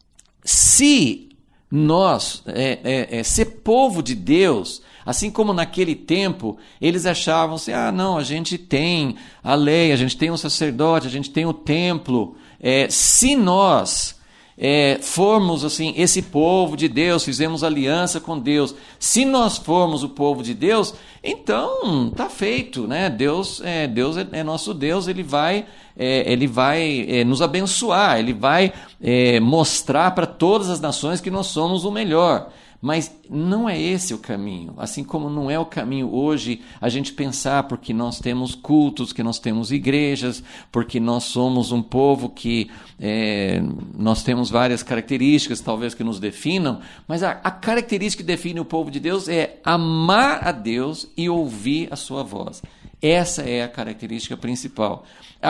se nós ser povo de Deus, assim como naquele tempo, eles achavam assim, não, a gente tem a lei, a gente tem um sacerdote, a gente tem o templo. Se nós formos assim, esse povo de Deus, fizemos aliança com Deus, se nós formos o povo de Deus, então está feito, né? Deus é nosso Deus, ele vai nos abençoar, ele vai mostrar para todas as nações que nós somos o melhor. Mas não é esse o caminho, assim como não é o caminho hoje a gente pensar porque nós temos cultos, que nós temos igrejas, porque nós somos um povo que nós temos várias características talvez que nos definam, mas a característica que define o povo de Deus é amar a Deus e ouvir a sua voz. Essa é a característica principal.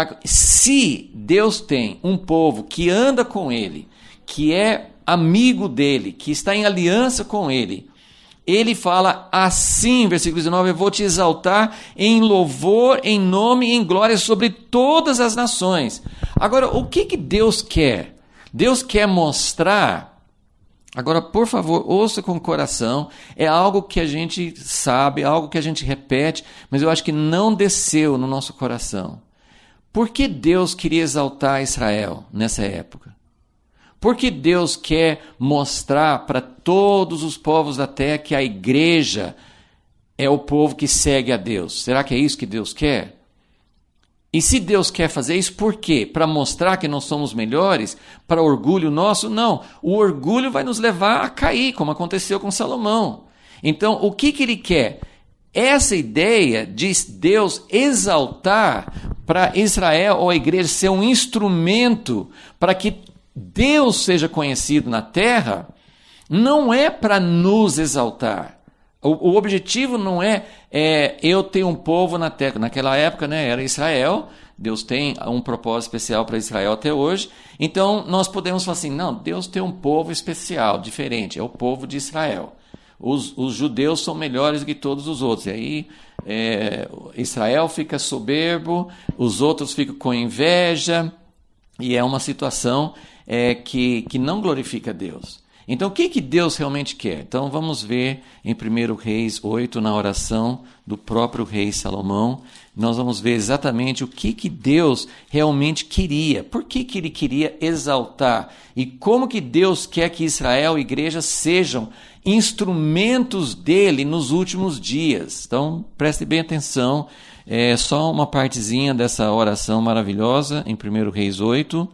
Se Deus tem um povo que anda com Ele, que é amigo dele, que está em aliança com ele, ele fala assim, versículo 19, eu vou te exaltar em louvor, em nome e em glória sobre todas as nações. Agora, o que Deus quer? Deus quer mostrar, agora por favor, ouça com o coração, é algo que a gente sabe, é algo que a gente repete, mas eu acho que não desceu no nosso coração. Por que Deus queria exaltar Israel nessa época? Porque Deus quer mostrar para todos os povos da terra que a igreja é o povo que segue a Deus. Será que é isso que Deus quer? E se Deus quer fazer isso, por quê? Para mostrar que nós somos melhores? Para orgulho nosso? Não. O orgulho vai nos levar a cair, como aconteceu com Salomão. Então, o que ele quer? Essa ideia de Deus exaltar para Israel ou a igreja ser um instrumento para que Deus seja conhecido na terra, não é para nos exaltar. O objetivo não é eu ter um povo na terra. Naquela época, né, era Israel. Deus tem um propósito especial para Israel até hoje. Então, nós podemos falar assim, não, Deus tem um povo especial, diferente, é o povo de Israel. Os judeus são melhores do que todos os outros. E aí, Israel fica soberbo, os outros ficam com inveja, e é uma situação que não glorifica Deus. Então, o que Deus realmente quer? Então, vamos ver em 1 Reis 8, na oração do próprio rei Salomão, nós vamos ver exatamente o que Deus realmente queria. Por que ele queria exaltar? E como que Deus quer que Israel e igreja sejam instrumentos dele nos últimos dias? Então, preste bem atenção. É só uma partezinha dessa oração maravilhosa em 1 Reis 8.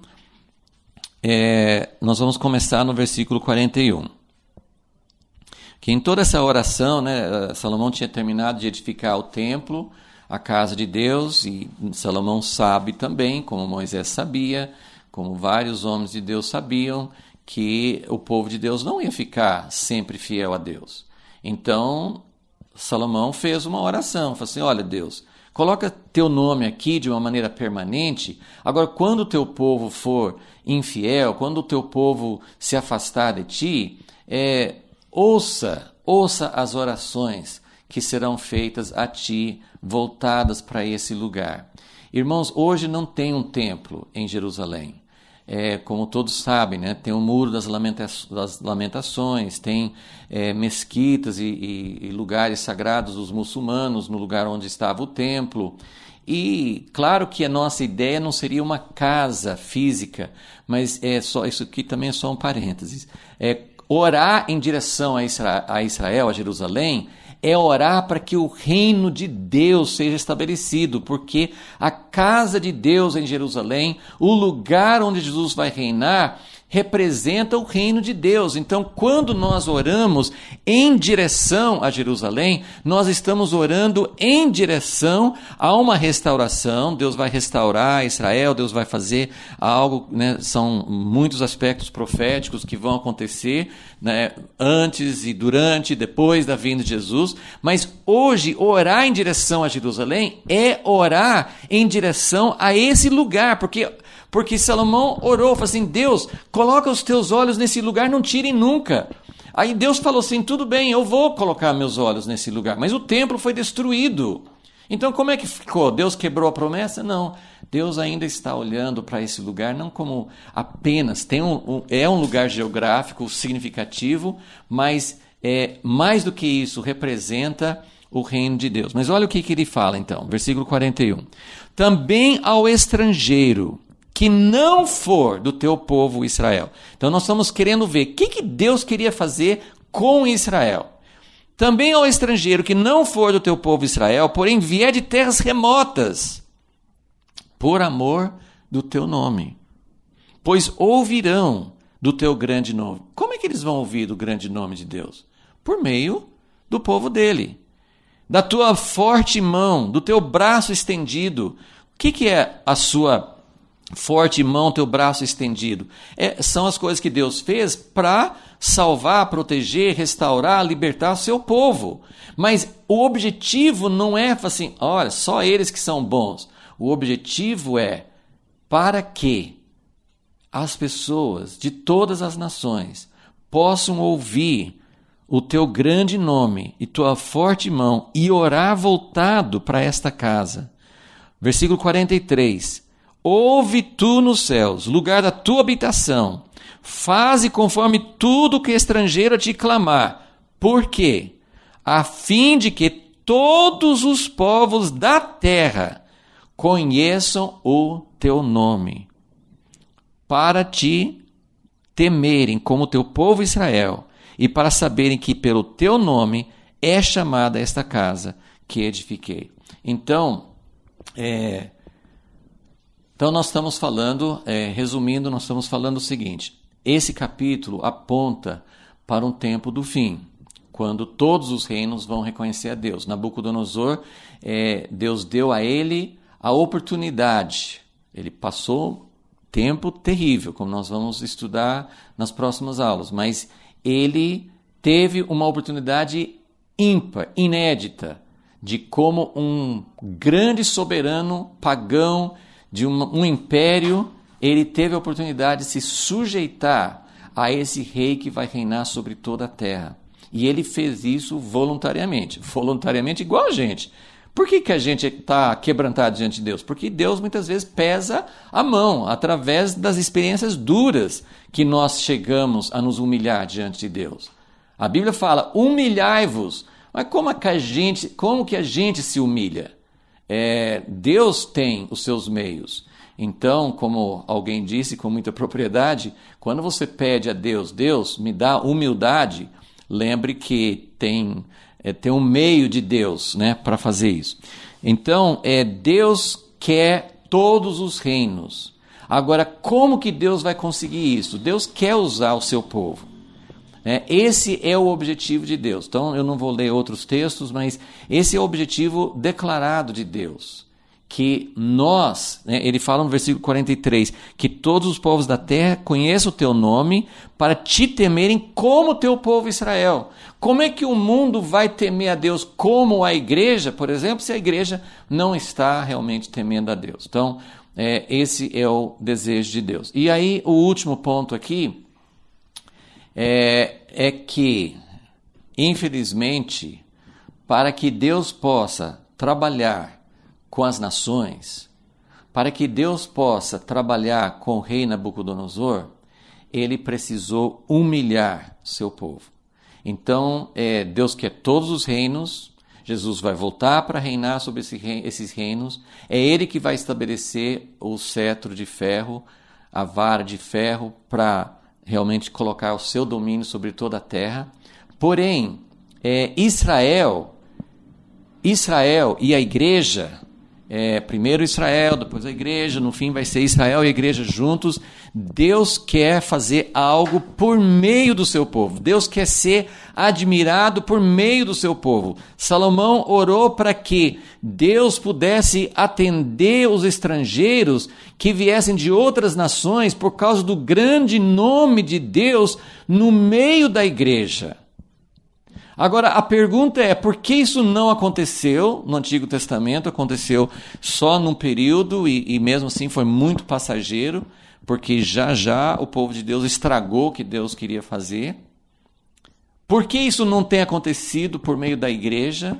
Nós vamos começar no versículo 41. Que em toda essa oração, né, Salomão tinha terminado de edificar o templo, a casa de Deus, e Salomão sabe também, como Moisés sabia, como vários homens de Deus sabiam, que o povo de Deus não ia ficar sempre fiel a Deus. Então, Salomão fez uma oração, falou assim, olha Deus, coloca teu nome aqui de uma maneira permanente. Agora, quando o teu povo for infiel, quando o teu povo se afastar de ti, ouça as orações que serão feitas a ti, voltadas para esse lugar. Irmãos, hoje não tem um templo em Jerusalém. Como todos sabem, né, tem o Muro das Lamentações, tem mesquitas e lugares sagrados dos muçulmanos no lugar onde estava o templo. E claro que a nossa ideia não seria uma casa física, mas isso aqui também é só um parênteses. Orar em direção a Israel, a Jerusalém, é orar para que o reino de Deus seja estabelecido, porque a casa de Deus em Jerusalém, o lugar onde Jesus vai reinar, representa o reino de Deus. Então, quando nós oramos em direção a Jerusalém, nós estamos orando em direção a uma restauração. Deus vai restaurar Israel, Deus vai fazer algo, né? São muitos aspectos proféticos que vão acontecer, né? Antes e durante e depois da vinda de Jesus. Mas hoje, orar em direção a Jerusalém é orar em direção a esse lugar, porque Salomão orou, falou assim, Deus, coloca os teus olhos nesse lugar, não tirem nunca. Aí Deus falou assim, tudo bem, eu vou colocar meus olhos nesse lugar, mas o templo foi destruído. Então como é que ficou? Deus quebrou a promessa? Não, Deus ainda está olhando para esse lugar, não como apenas, é um lugar geográfico significativo, mas mais do que isso, representa o reino de Deus. Mas olha o que ele fala então, versículo 41. Também ao estrangeiro que não for do teu povo Israel. Então nós estamos querendo ver o que Deus queria fazer com Israel. Também ao estrangeiro que não for do teu povo Israel, porém vier de terras remotas, por amor do teu nome. Pois ouvirão do teu grande nome. Como é que eles vão ouvir do grande nome de Deus? Por meio do povo dele. Da tua forte mão, do teu braço estendido. O que é a sua forte mão, teu braço estendido? São as coisas que Deus fez para salvar, proteger, restaurar, libertar o seu povo. Mas o objetivo não é assim, olha, só eles que são bons. O objetivo é para que as pessoas de todas as nações possam ouvir o teu grande nome e tua forte mão e orar voltado para esta casa. Versículo 43. Ouve tu nos céus, lugar da tua habitação, faze conforme tudo que estrangeiro te clamar. Por quê? A fim de que todos os povos da terra conheçam o teu nome, para te temerem como teu povo Israel, e para saberem que pelo teu nome é chamada esta casa que edifiquei. Então nós estamos falando, resumindo, nós estamos falando o seguinte, esse capítulo aponta para um tempo do fim, quando todos os reinos vão reconhecer a Deus. Nabucodonosor, Deus deu a ele a oportunidade, ele passou tempo terrível, como nós vamos estudar nas próximas aulas, mas ele teve uma oportunidade ímpar, inédita, de como um grande soberano pagão, de um império, ele teve a oportunidade de se sujeitar a esse rei que vai reinar sobre toda a terra. E ele fez isso voluntariamente igual a gente. Por que a gente está quebrantado diante de Deus? Porque Deus muitas vezes pesa a mão, através das experiências duras que nós chegamos a nos humilhar diante de Deus. A Bíblia fala, humilhai-vos. Mas como que a gente se humilha? Deus tem os seus meios. Então, como alguém disse com muita propriedade, quando você pede a Deus, Deus me dá humildade, lembre que tem um meio de Deus, né, para fazer isso. Então, Deus quer todos os reinos. Agora, como que Deus vai conseguir isso? Deus quer usar o seu povo. Esse é o objetivo de Deus. Então, eu não vou ler outros textos, mas esse é o objetivo declarado de Deus. Que nós, ele fala no versículo 43, que todos os povos da terra conheçam o teu nome para te temerem como o teu povo Israel. Como é que o mundo vai temer a Deus como a igreja, por exemplo, se a igreja não está realmente temendo a Deus? Então, esse é o desejo de Deus. E aí, o último ponto aqui é que, infelizmente, para que Deus possa trabalhar com as nações, para que Deus possa trabalhar com o rei Nabucodonosor, ele precisou humilhar seu povo. Então, Deus quer todos os reinos, Jesus vai voltar para reinar sobre esses reinos, é ele que vai estabelecer o cetro de ferro, a vara de ferro, para realmente colocar o seu domínio sobre toda a terra. Porém, Israel e a igreja, primeiro Israel, depois a igreja, no fim vai ser Israel e a igreja juntos. Deus quer fazer algo por meio do seu povo. Deus quer ser admirado por meio do seu povo. Salomão orou para que Deus pudesse atender os estrangeiros que viessem de outras nações por causa do grande nome de Deus no meio da igreja. Agora, a pergunta é, por que isso não aconteceu no Antigo Testamento? Aconteceu só num período e mesmo assim foi muito passageiro, porque já o povo de Deus estragou o que Deus queria fazer. Por que isso não tem acontecido por meio da igreja?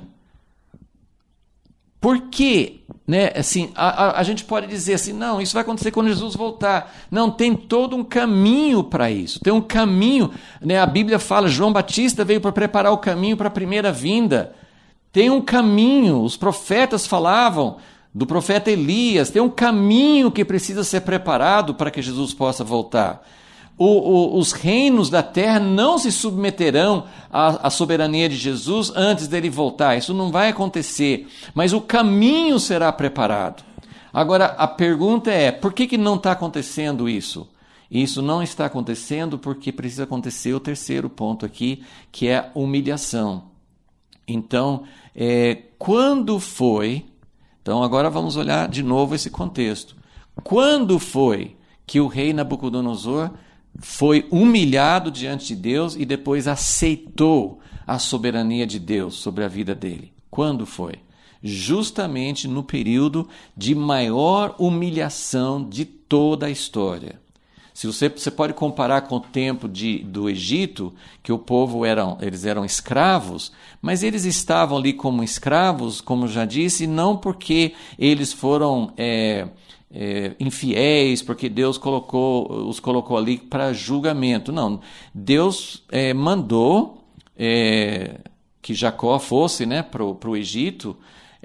Por que, assim, a gente pode dizer assim, não, isso vai acontecer quando Jesus voltar. Não, tem todo um caminho para isso. Tem um caminho, a Bíblia fala, João Batista veio para preparar o caminho para a primeira vinda. Tem um caminho, os profetas falavam do profeta Elias, tem um caminho que precisa ser preparado para que Jesus possa voltar. Os reinos da terra não se submeterão à soberania de Jesus antes dele voltar. Isso não vai acontecer, mas o caminho será preparado. Agora, a pergunta é, por que não está acontecendo isso? Isso não está acontecendo porque precisa acontecer o terceiro ponto aqui, que é a humilhação. Então, quando foi... Então, agora vamos olhar de novo esse contexto. Quando foi que o rei Nabucodonosor foi humilhado diante de Deus e depois aceitou a soberania de Deus sobre a vida dele? Quando foi? Justamente no período de maior humilhação de toda a história. Se você pode comparar com o tempo do Egito, que o povo eles eram escravos, mas eles estavam ali como escravos, como já disse, não porque eles foram infiéis, porque Deus os colocou ali para julgamento. Não, Deus mandou que Jacó fosse para o Egito,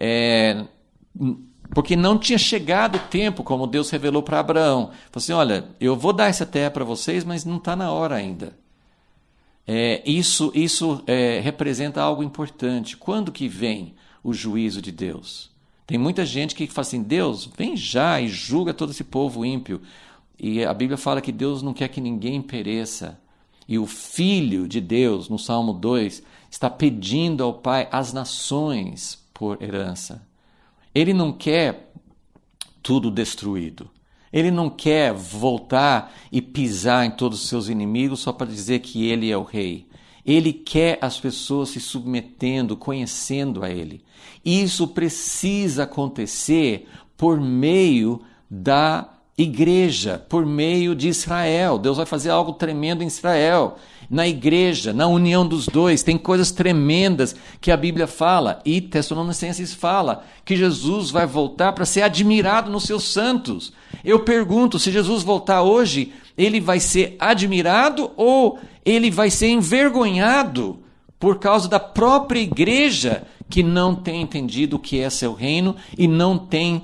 porque não tinha chegado o tempo, como Deus revelou para Abraão. Falou assim, olha, eu vou dar essa terra para vocês, mas não está na hora ainda. Isso representa algo importante. Quando que vem o juízo de Deus? Tem muita gente que fala assim, Deus, vem já e julga todo esse povo ímpio. E a Bíblia fala que Deus não quer que ninguém pereça. E o Filho de Deus, no Salmo 2, está pedindo ao Pai as nações por herança. Ele não quer tudo destruído. Ele não quer voltar e pisar em todos os seus inimigos só para dizer que ele é o rei. Ele quer as pessoas se submetendo, conhecendo a ele. Isso precisa acontecer por meio da igreja, por meio de Israel. Deus vai fazer algo tremendo em Israel, na igreja, na união dos dois. Tem coisas tremendas que a Bíblia fala, e Tessalonicenses fala, que Jesus vai voltar para ser admirado nos seus santos. Eu pergunto, se Jesus voltar hoje, ele vai ser admirado ou ele vai ser envergonhado por causa da própria igreja que não tem entendido o que é seu reino e não tem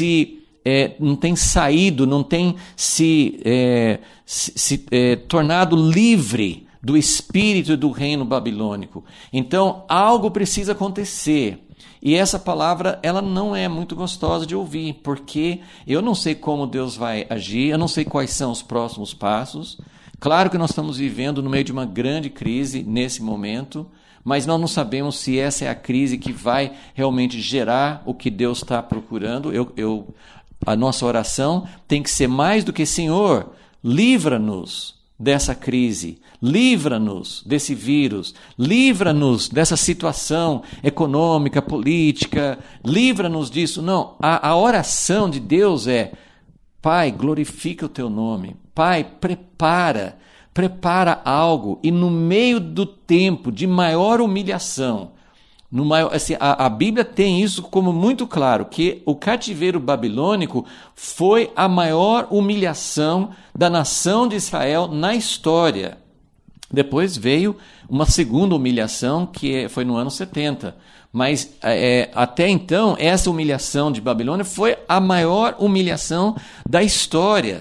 saído, não tem se tornado livre do espírito do reino babilônico. Então, algo precisa acontecer. E essa palavra, ela não é muito gostosa de ouvir, porque eu não sei como Deus vai agir, eu não sei quais são os próximos passos. Claro que nós estamos vivendo no meio de uma grande crise nesse momento, mas nós não sabemos se essa é a crise que vai realmente gerar o que Deus está procurando. A nossa oração tem que ser mais do que, Senhor, livra-nos dessa crise, livra-nos desse vírus, livra-nos dessa situação econômica, política, livra-nos disso. Não, a oração de Deus é, Pai, glorifica o teu nome. Pai, prepara algo, e no meio do tempo de maior humilhação, a Bíblia tem isso como muito claro, que o cativeiro babilônico foi a maior humilhação da nação de Israel na história. Depois veio uma segunda humilhação, que foi no ano 70. Mas até então, essa humilhação de Babilônia foi a maior humilhação da história.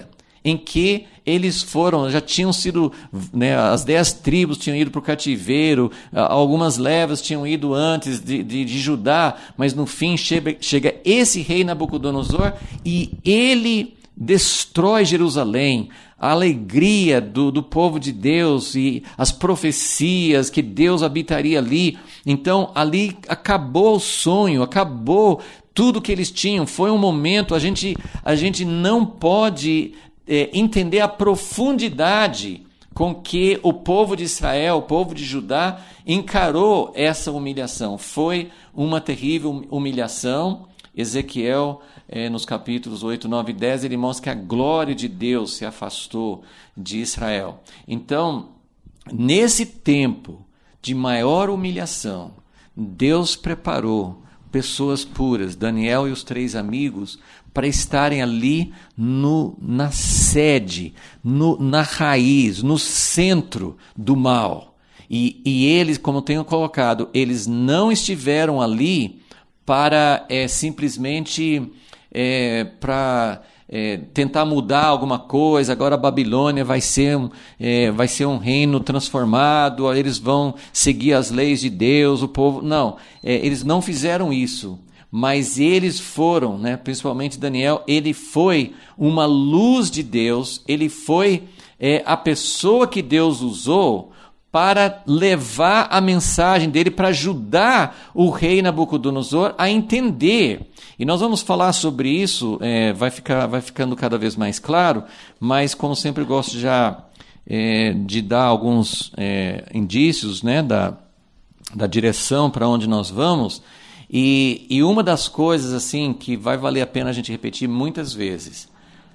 em que eles já tinham sido, né, as 10 tribos tinham ido para o cativeiro, algumas levas tinham ido antes de Judá, mas no fim chega esse rei Nabucodonosor e ele destrói Jerusalém. A alegria do povo de Deus e as profecias que Deus habitaria ali. Então, ali acabou o sonho, acabou tudo que eles tinham. Foi um momento, a gente não pode entender a profundidade com que o povo de Israel, o povo de Judá, encarou essa humilhação. Foi uma terrível humilhação. Ezequiel, nos capítulos 8, 9 e 10, ele mostra que a glória de Deus se afastou de Israel. Então, nesse tempo de maior humilhação, Deus preparou pessoas puras, Daniel e os 3 amigos, para estarem ali na sede, na raiz, no centro do mal. E eles, como tenho colocado, eles não estiveram ali para simplesmente para tentar mudar alguma coisa. Agora a Babilônia vai ser um reino transformado, eles vão seguir as leis de Deus, o povo. Não, eles não fizeram isso, mas eles foram, né, principalmente Daniel, ele foi uma luz de Deus, ele foi a pessoa que Deus usou para levar a mensagem dele, para ajudar o rei Nabucodonosor a entender. E nós vamos falar sobre isso, vai ficando cada vez mais claro, mas como sempre gosto já de dar alguns indícios, né, da direção para onde nós vamos, e uma das coisas assim que vai valer a pena a gente repetir muitas vezes,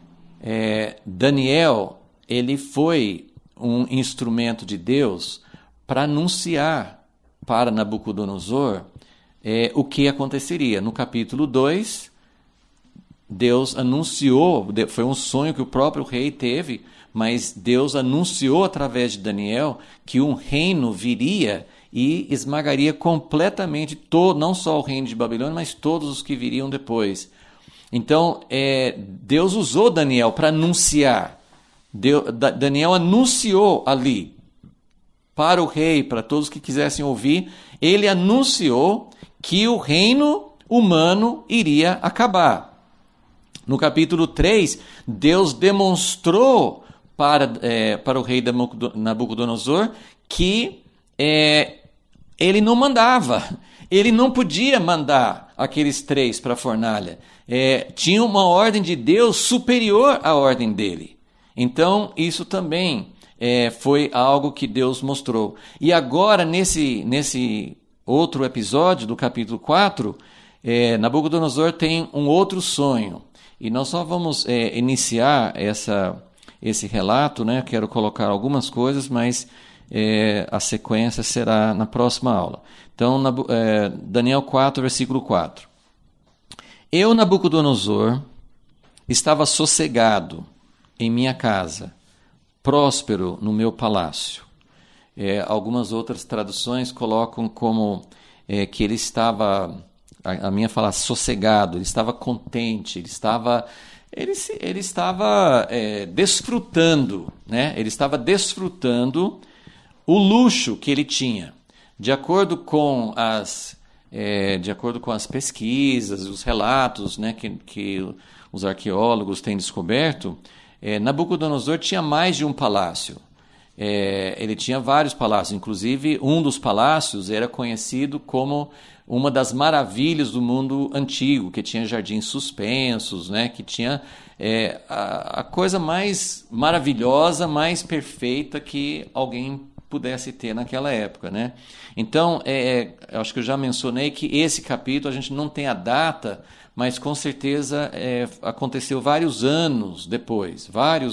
Daniel, ele foi um instrumento de Deus para anunciar para Nabucodonosor o que aconteceria. No capítulo 2, Deus anunciou, foi um sonho que o próprio rei teve, mas Deus anunciou através de Daniel que um reino viria e esmagaria completamente não só o reino de Babilônia, mas todos os que viriam depois. Então, Deus usou Daniel para anunciar. Daniel anunciou ali para o rei, para todos que quisessem ouvir, ele anunciou que o reino humano iria acabar. No capítulo 3, Deus demonstrou para o rei Nabucodonosor que ele não mandava, ele não podia mandar aqueles 3 para a fornalha. Tinha uma ordem de Deus superior à ordem dele. Então, isso também foi algo que Deus mostrou. E agora, nesse outro episódio do capítulo 4, Nabucodonosor tem um outro sonho. E nós só vamos iniciar esse relato, né? Quero colocar algumas coisas, mas a sequência será na próxima aula. Então, Daniel 4, versículo 4. Eu, Nabucodonosor, estava sossegado em minha casa, próspero no meu palácio. Algumas outras traduções colocam como que ele estava, a minha fala sossegado, ele estava contente, ele estava desfrutando, né? Ele estava desfrutando o luxo que ele tinha. De acordo com as pesquisas, os relatos, né, que os arqueólogos têm descoberto, Nabucodonosor tinha mais de um palácio. Ele tinha vários palácios, inclusive um dos palácios era conhecido como uma das maravilhas do mundo antigo, que tinha jardins suspensos, né, que tinha a coisa mais maravilhosa, mais perfeita que alguém pudesse ter naquela época, né? Então, eu acho que eu já mencionei que esse capítulo a gente não tem a data, mas com certeza aconteceu vários anos depois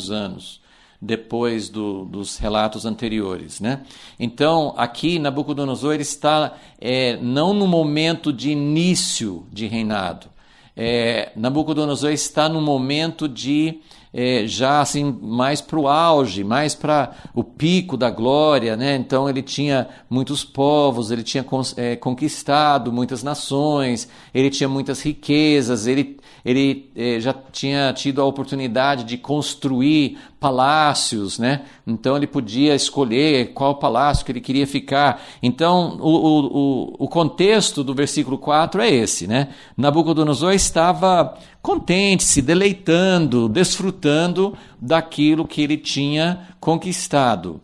dos relatos anteriores, né? Então, aqui Nabucodonosor ele está não no momento de início de reinado. Nabucodonosor está no momento de já assim mais para o auge, mais para o pico da glória, né? Então ele tinha muitos povos, ele tinha conquistado muitas nações, ele tinha muitas riquezas, ele já tinha tido a oportunidade de construir palácios, né? Então ele podia escolher qual palácio que ele queria ficar. Então o contexto do versículo 4 é esse, né? Nabucodonosor estava contente, se deleitando, desfrutando daquilo que ele tinha conquistado.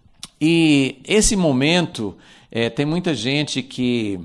E esse momento, tem muita gente que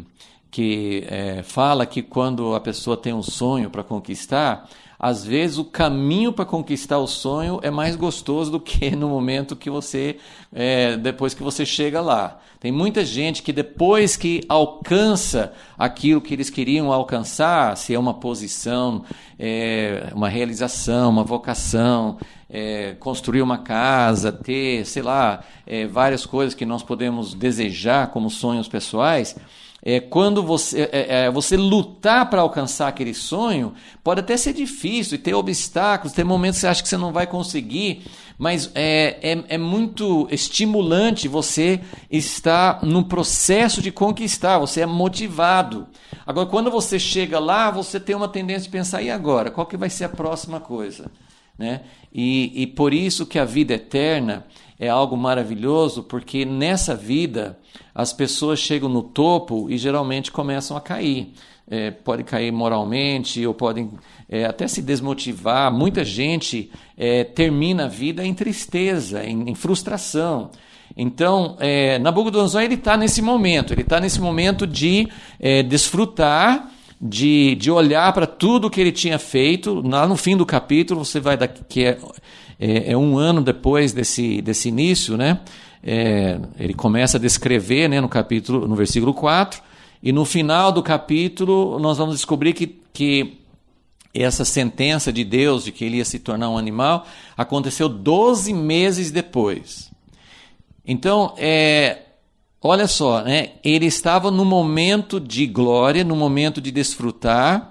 fala que quando a pessoa tem um sonho para conquistar, às vezes o caminho para conquistar o sonho é mais gostoso do que no momento que depois que você chega lá. Tem muita gente que depois que alcança aquilo que eles queriam alcançar, se é uma posição, uma realização, uma vocação, construir uma casa, ter, sei lá, várias coisas que nós podemos desejar como sonhos pessoais. Quando você lutar para alcançar aquele sonho, pode até ser difícil e ter obstáculos, ter momentos que você acha que você não vai conseguir, mas é muito estimulante você estar no processo de conquistar, você é motivado. Agora, quando você chega lá, você tem uma tendência de pensar, e agora? Qual que vai ser a próxima coisa? Né? E por isso que a vida eterna é algo maravilhoso, porque nessa vida as pessoas chegam no topo e geralmente começam a cair. Podem cair moralmente ou podem até se desmotivar. Muita gente termina a vida em tristeza, em frustração. Então, Nabucodonosor está nesse momento. Ele está nesse momento de desfrutar, de olhar para tudo que ele tinha feito. Lá no fim do capítulo, você vai que é um ano depois desse início, né? Ele começa a descrever, né, no versículo 4, e no final do capítulo nós vamos descobrir que essa sentença de Deus de que ele ia se tornar um animal aconteceu 12 meses depois. Então, olha só, né? Ele estava no momento de glória, no momento de desfrutar,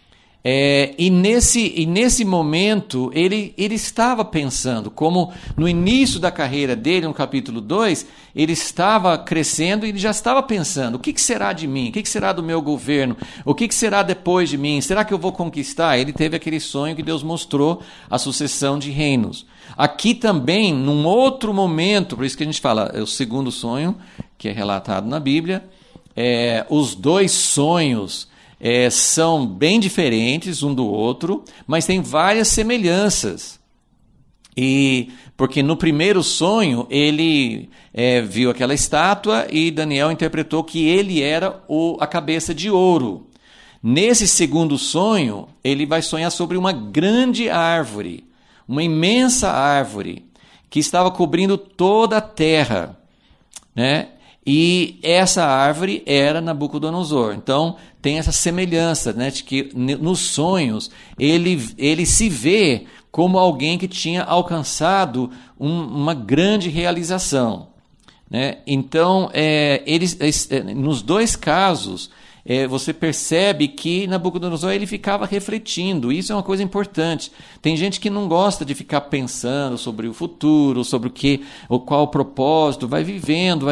e nesse momento ele estava pensando, como no início da carreira dele, no capítulo 2, ele estava crescendo e ele já estava pensando, o que será de mim? O que será do meu governo? O que será depois de mim? Será que eu vou conquistar? Ele teve aquele sonho que Deus mostrou, a sucessão de reinos. Aqui também, num outro momento, por isso que a gente fala, é o segundo sonho, que é relatado na Bíblia, os dois sonhos são bem diferentes um do outro, mas tem várias semelhanças. Porque no primeiro sonho ele viu aquela estátua e Daniel interpretou que ele era a cabeça de ouro. Nesse segundo sonho, ele vai sonhar sobre uma grande árvore, uma imensa árvore, que estava cobrindo toda a terra, né? E essa árvore era Nabucodonosor. Então, tem essa semelhança, né, de que nos sonhos ele se vê como alguém que tinha alcançado uma grande realização, né? Então, nos dois casos, você percebe que Nabucodonosor ele ficava refletindo. Isso é uma coisa importante. Tem gente que não gosta de ficar pensando sobre o futuro, sobre qual o propósito, vai vivendo.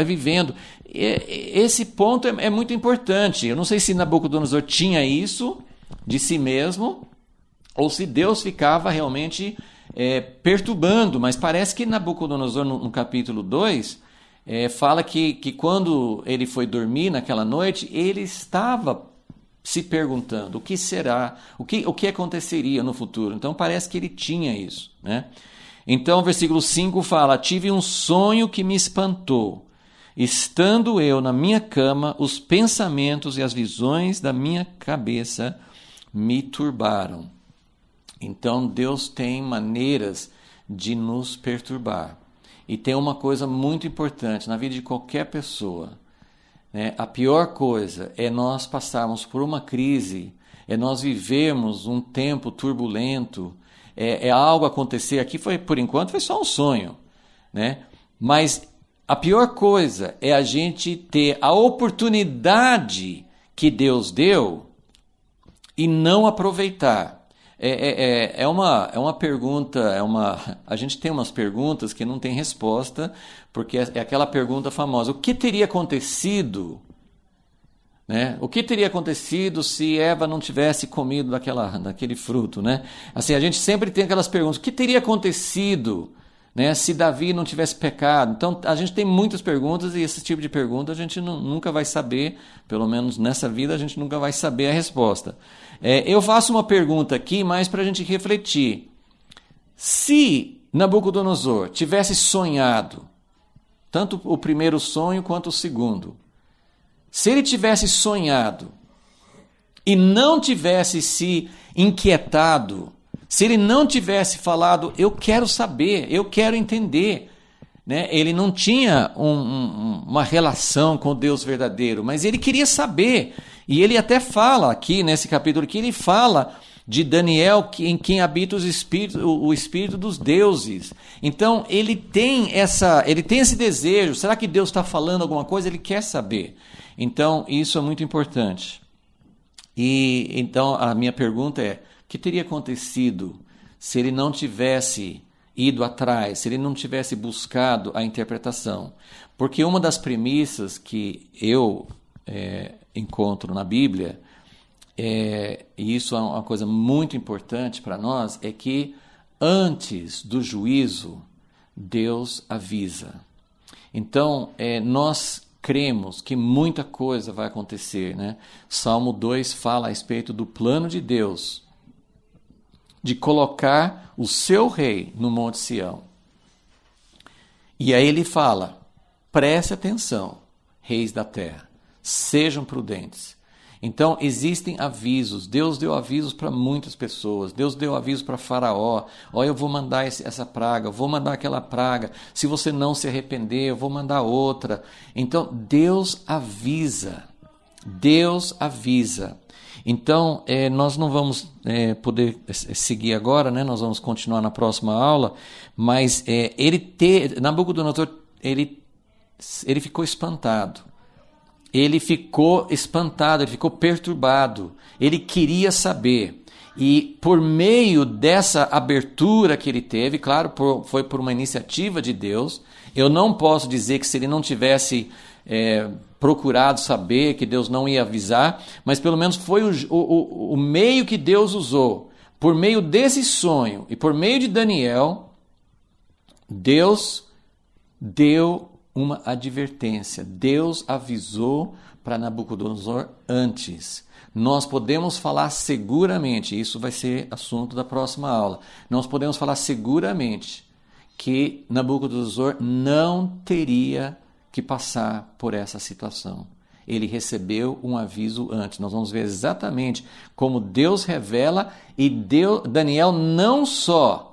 Esse ponto é muito importante. Eu não sei se Nabucodonosor tinha isso de si mesmo, ou se Deus ficava realmente perturbando, mas parece que Nabucodonosor, no capítulo 2, fala que quando ele foi dormir naquela noite, ele estava se perguntando o que será, o que aconteceria no futuro. Então parece que ele tinha isso, né? Então o versículo 5 fala: tive um sonho que me espantou. Estando eu na minha cama, os pensamentos e as visões da minha cabeça me turbaram. Então Deus tem maneiras de nos perturbar. E tem uma coisa muito importante na vida de qualquer pessoa, né? A pior coisa é nós passarmos por uma crise, é nós vivermos um tempo turbulento, algo acontecer. Aqui por enquanto foi só um sonho, né? Mas a pior coisa é a gente ter a oportunidade que Deus deu e não aproveitar. É uma pergunta, a gente tem umas perguntas que não tem resposta, porque é aquela pergunta famosa: o que teria acontecido, né? O que teria acontecido se Eva não tivesse comido daquele fruto, né? Assim, a gente sempre tem aquelas perguntas: o que teria acontecido, né, se Davi não tivesse pecado? Então, a gente tem muitas perguntas e esse tipo de pergunta a gente nunca vai saber, pelo menos nessa vida, a gente nunca vai saber a resposta. Eu faço uma pergunta aqui, mais para a gente refletir. Se Nabucodonosor tivesse sonhado, tanto o primeiro sonho quanto o segundo, se ele tivesse sonhado e não tivesse se inquietado, se ele não tivesse falado, eu quero saber, eu quero entender, né? Ele não tinha uma relação com o Deus verdadeiro, mas ele queria saber. E ele até fala aqui nesse capítulo que ele fala de Daniel, em quem habita o espírito dos deuses. Então ele tem esse desejo. Será que Deus está falando alguma coisa? Ele quer saber. Então isso é muito importante. E então a minha pergunta é: o que teria acontecido se ele não tivesse ido atrás, se ele não tivesse buscado a interpretação? Porque uma das premissas que eu encontro na Bíblia, e isso é uma coisa muito importante para nós, é que antes do juízo, Deus avisa. Então, nós cremos que muita coisa vai acontecer, né? Salmo 2 fala a respeito do plano de Deus de colocar o seu rei no Monte Sião. E aí ele fala: preste atenção, reis da terra, sejam prudentes. Então existem avisos. Deus deu avisos para muitas pessoas. Deus deu avisos para Faraó: olha, eu vou mandar essa praga, eu vou mandar aquela praga, se você não se arrepender, eu vou mandar outra. Então Deus avisa. Deus avisa. Então, nós não vamos poder seguir agora, né? Nós vamos continuar na próxima aula, mas Nabucodonosor, ele ficou espantado. Ele ficou espantado, ele ficou perturbado. Ele queria saber. E por meio dessa abertura que ele teve, claro, foi por uma iniciativa de Deus. Eu não posso dizer que se ele não tivesse procurado saber, que Deus não ia avisar, mas pelo menos foi o meio que Deus usou. Por meio desse sonho e por meio de Daniel, Deus deu uma advertência. Deus avisou para Nabucodonosor antes. Nós podemos falar seguramente, isso vai ser assunto da próxima aula, nós podemos falar seguramente que Nabucodonosor não teria que passar por essa situação. Ele recebeu um aviso antes. Nós vamos ver exatamente como Deus revela, e Daniel não só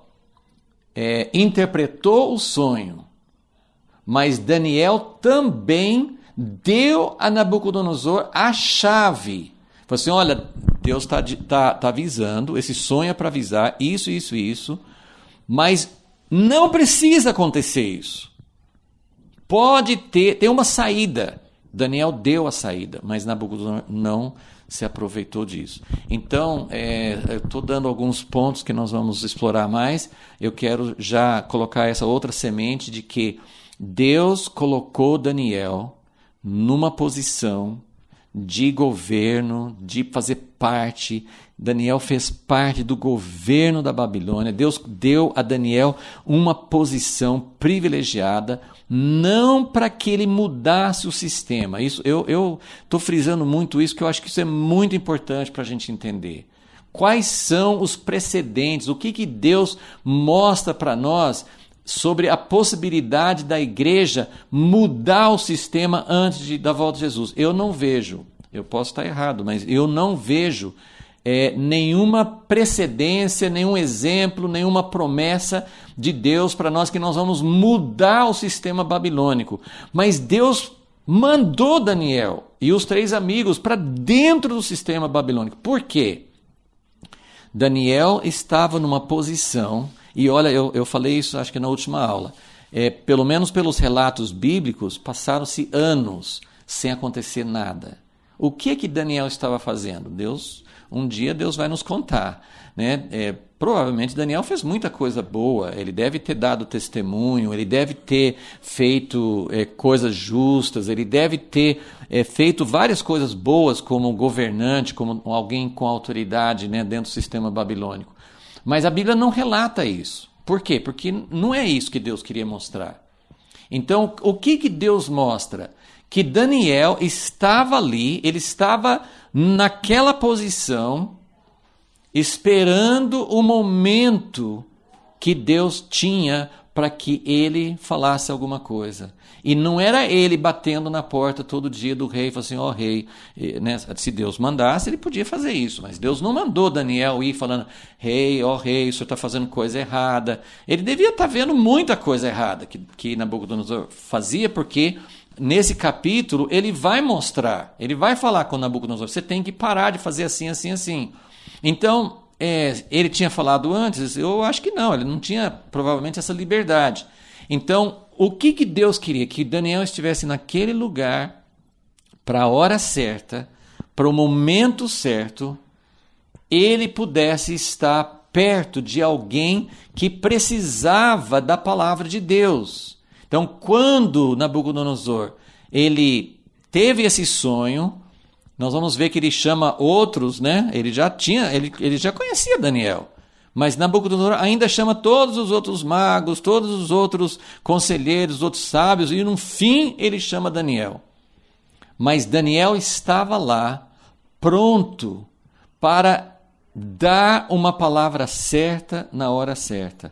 interpretou o sonho, mas Daniel também deu a Nabucodonosor a chave. Falou assim: olha, Deus tá avisando, esse sonho é para avisar isso, mas não precisa acontecer isso. Pode ter uma saída. Daniel deu a saída, mas Nabucodonosor não se aproveitou disso. Então, eu estou dando alguns pontos que nós vamos explorar mais. Eu quero já colocar essa outra semente de que Deus colocou Daniel numa posição de governo, de fazer parte. Daniel fez parte do governo da Babilônia. Deus deu a Daniel uma posição privilegiada, não para que ele mudasse o sistema. Isso, eu estou frisando muito isso, porque eu acho que isso é muito importante para a gente entender. Quais são os precedentes? O que Deus mostra para nós sobre a possibilidade da igreja mudar o sistema antes da volta de Jesus? Eu não vejo, eu posso estar errado, mas eu não vejo nenhuma precedência, nenhum exemplo, nenhuma promessa de Deus para nós que nós vamos mudar o sistema babilônico. Mas Deus mandou Daniel e os 3 amigos para dentro do sistema babilônico. Por quê? Daniel estava numa posição, e olha, eu falei isso acho que na última aula, pelo menos pelos relatos bíblicos, passaram-se anos sem acontecer nada. O que Daniel estava fazendo? Um dia Deus vai nos contar, né? Provavelmente Daniel fez muita coisa boa, ele deve ter dado testemunho, ele deve ter feito coisas justas, ele deve ter feito várias coisas boas como governante, como alguém com autoridade, né, dentro do sistema babilônico. Mas a Bíblia não relata isso. Por quê? Porque não é isso que Deus queria mostrar. Então, o que Deus mostra? Que Daniel estava ali, ele estava naquela posição, esperando o momento que Deus tinha para que ele falasse alguma coisa. E não era ele batendo na porta todo dia do rei e falando assim, ó rei, né? Se Deus mandasse, ele podia fazer isso, mas Deus não mandou Daniel ir falando, rei, ó rei, o senhor está fazendo coisa errada. Ele devia estar vendo muita coisa errada que Nabucodonosor fazia, porque nesse capítulo ele vai mostrar, ele vai falar com Nabucodonosor, você tem que parar de fazer assim, assim, assim. Então, ele tinha falado antes? Eu acho que não, ele não tinha provavelmente essa liberdade. Então, o que Deus queria? Que Daniel estivesse naquele lugar para a hora certa, para o momento certo, ele pudesse estar perto de alguém que precisava da palavra de Deus. Então, quando Nabucodonosor ele teve esse sonho, nós vamos ver que ele chama outros, né? Ele já conhecia Daniel. Mas Nabucodonosor ainda chama todos os outros magos, todos os outros conselheiros, os outros sábios, e no fim ele chama Daniel. Mas Daniel estava lá, pronto para dar uma palavra certa na hora certa.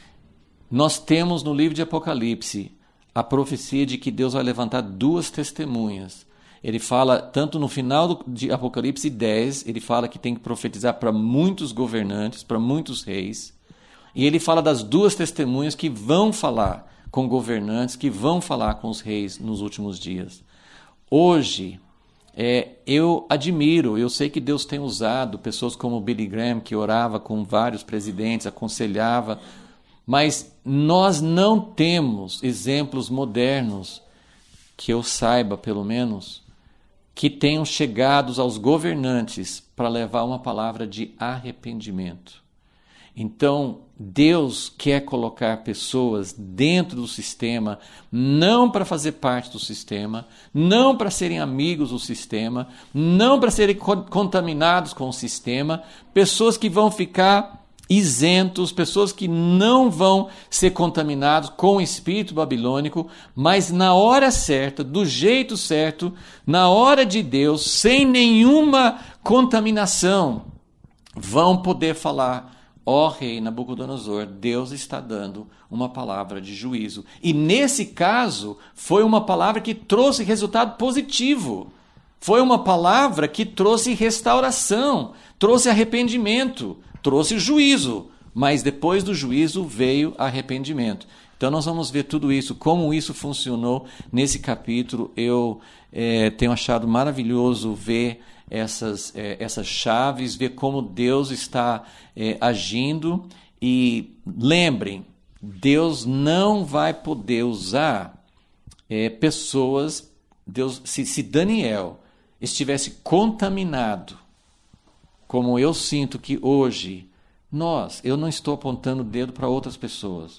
Nós temos no livro de Apocalipse a profecia de que Deus vai levantar 2 testemunhas. Ele fala, tanto no final de Apocalipse 10, ele fala que tem que profetizar para muitos governantes, para muitos reis. E ele fala das 2 testemunhas que vão falar com governantes, que vão falar com os reis nos últimos dias. Hoje, eu admiro, eu sei que Deus tem usado pessoas como Billy Graham, que orava com vários presidentes, aconselhava, mas nós não temos exemplos modernos, que eu saiba pelo menos, que tenham chegado aos governantes para levar uma palavra de arrependimento. Então, Deus quer colocar pessoas dentro do sistema, não para fazer parte do sistema, não para serem amigos do sistema, não para serem contaminados com o sistema, pessoas que vão ficar isentos, pessoas que não vão ser contaminados com o espírito babilônico, mas na hora certa, do jeito certo, na hora de Deus, sem nenhuma contaminação, vão poder falar, ó rei Nabucodonosor, Deus está dando uma palavra de juízo. E nesse caso, foi uma palavra que trouxe resultado positivo. Foi uma palavra que trouxe restauração, trouxe arrependimento, trouxe juízo, mas depois do juízo veio arrependimento. Então nós vamos ver tudo isso, como isso funcionou nesse capítulo. Eu tenho achado maravilhoso ver essas chaves, ver como Deus está agindo. E lembrem, Deus não vai poder usar pessoas. Se Daniel estivesse contaminado, como eu sinto que hoje, eu não estou apontando o dedo para outras pessoas.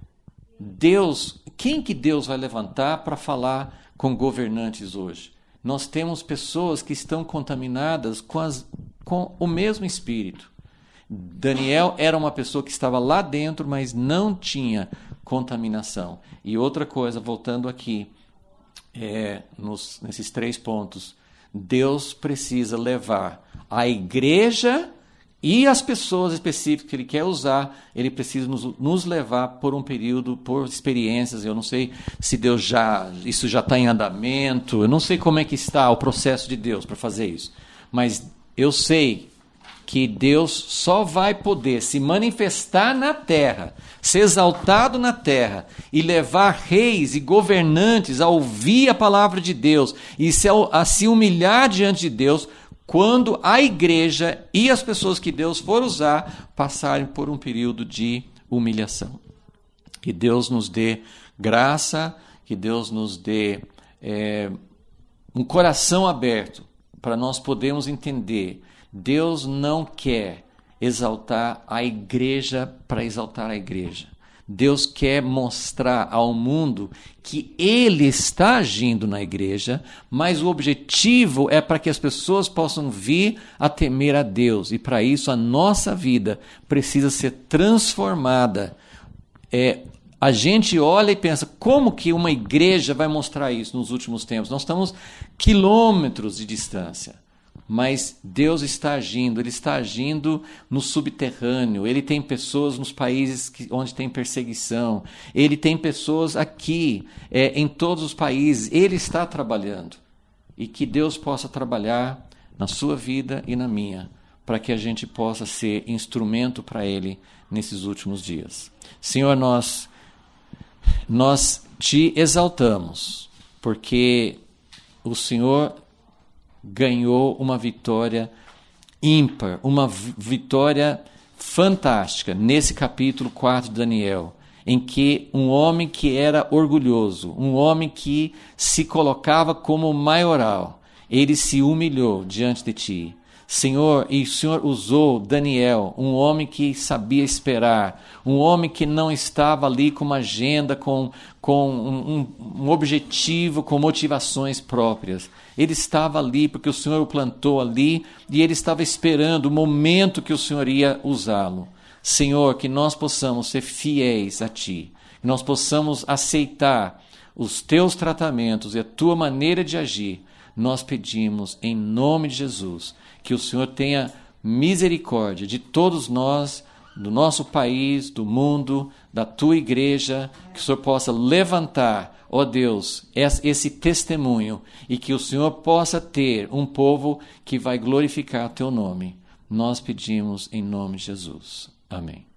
Quem que Deus vai levantar para falar com governantes hoje? Nós temos pessoas que estão contaminadas com o mesmo espírito. Daniel era uma pessoa que estava lá dentro, mas não tinha contaminação. E outra coisa, voltando aqui, nesses 3 pontos, Deus precisa levar a igreja e as pessoas específicas que Ele quer usar, Ele precisa nos levar por um período, por experiências. Eu não sei se isso já está em andamento, eu não sei como é que está o processo de Deus para fazer isso, mas eu sei que Deus só vai poder se manifestar na terra, ser exaltado na terra e levar reis e governantes a ouvir a palavra de Deus e a se humilhar diante de Deus quando a igreja e as pessoas que Deus for usar passarem por um período de humilhação. Que Deus nos dê graça, que Deus nos dê um coração aberto para nós podermos entender, Deus não quer exaltar a igreja para exaltar a igreja. Deus quer mostrar ao mundo que Ele está agindo na igreja, mas o objetivo é para que as pessoas possam vir a temer a Deus. E para isso a nossa vida precisa ser transformada. A gente olha e pensa, como que uma igreja vai mostrar isso nos últimos tempos? Nós estamos quilômetros de distância. Mas Deus está agindo, Ele está agindo no subterrâneo, Ele tem pessoas nos países onde tem perseguição, Ele tem pessoas aqui, em todos os países, Ele está trabalhando. E que Deus possa trabalhar na sua vida e na minha, para que a gente possa ser instrumento para Ele nesses últimos dias. Senhor, nós Te exaltamos, porque o Senhor ganhou uma vitória ímpar, uma vitória fantástica nesse capítulo 4 de Daniel, em que um homem que era orgulhoso, um homem que se colocava como maioral, ele se humilhou diante de Ti. Senhor, e o Senhor usou Daniel, um homem que sabia esperar, um homem que não estava ali com uma agenda, com um objetivo, com motivações próprias. Ele estava ali porque o Senhor o plantou ali e ele estava esperando o momento que o Senhor ia usá-lo. Senhor, que nós possamos ser fiéis a Ti, que nós possamos aceitar os Teus tratamentos e a Tua maneira de agir. Nós pedimos em nome de Jesus que o Senhor tenha misericórdia de todos nós, do nosso país, do mundo, da Tua igreja, que o Senhor possa levantar, ó Deus, esse testemunho e que o Senhor possa ter um povo que vai glorificar Teu nome. Nós pedimos em nome de Jesus. Amém.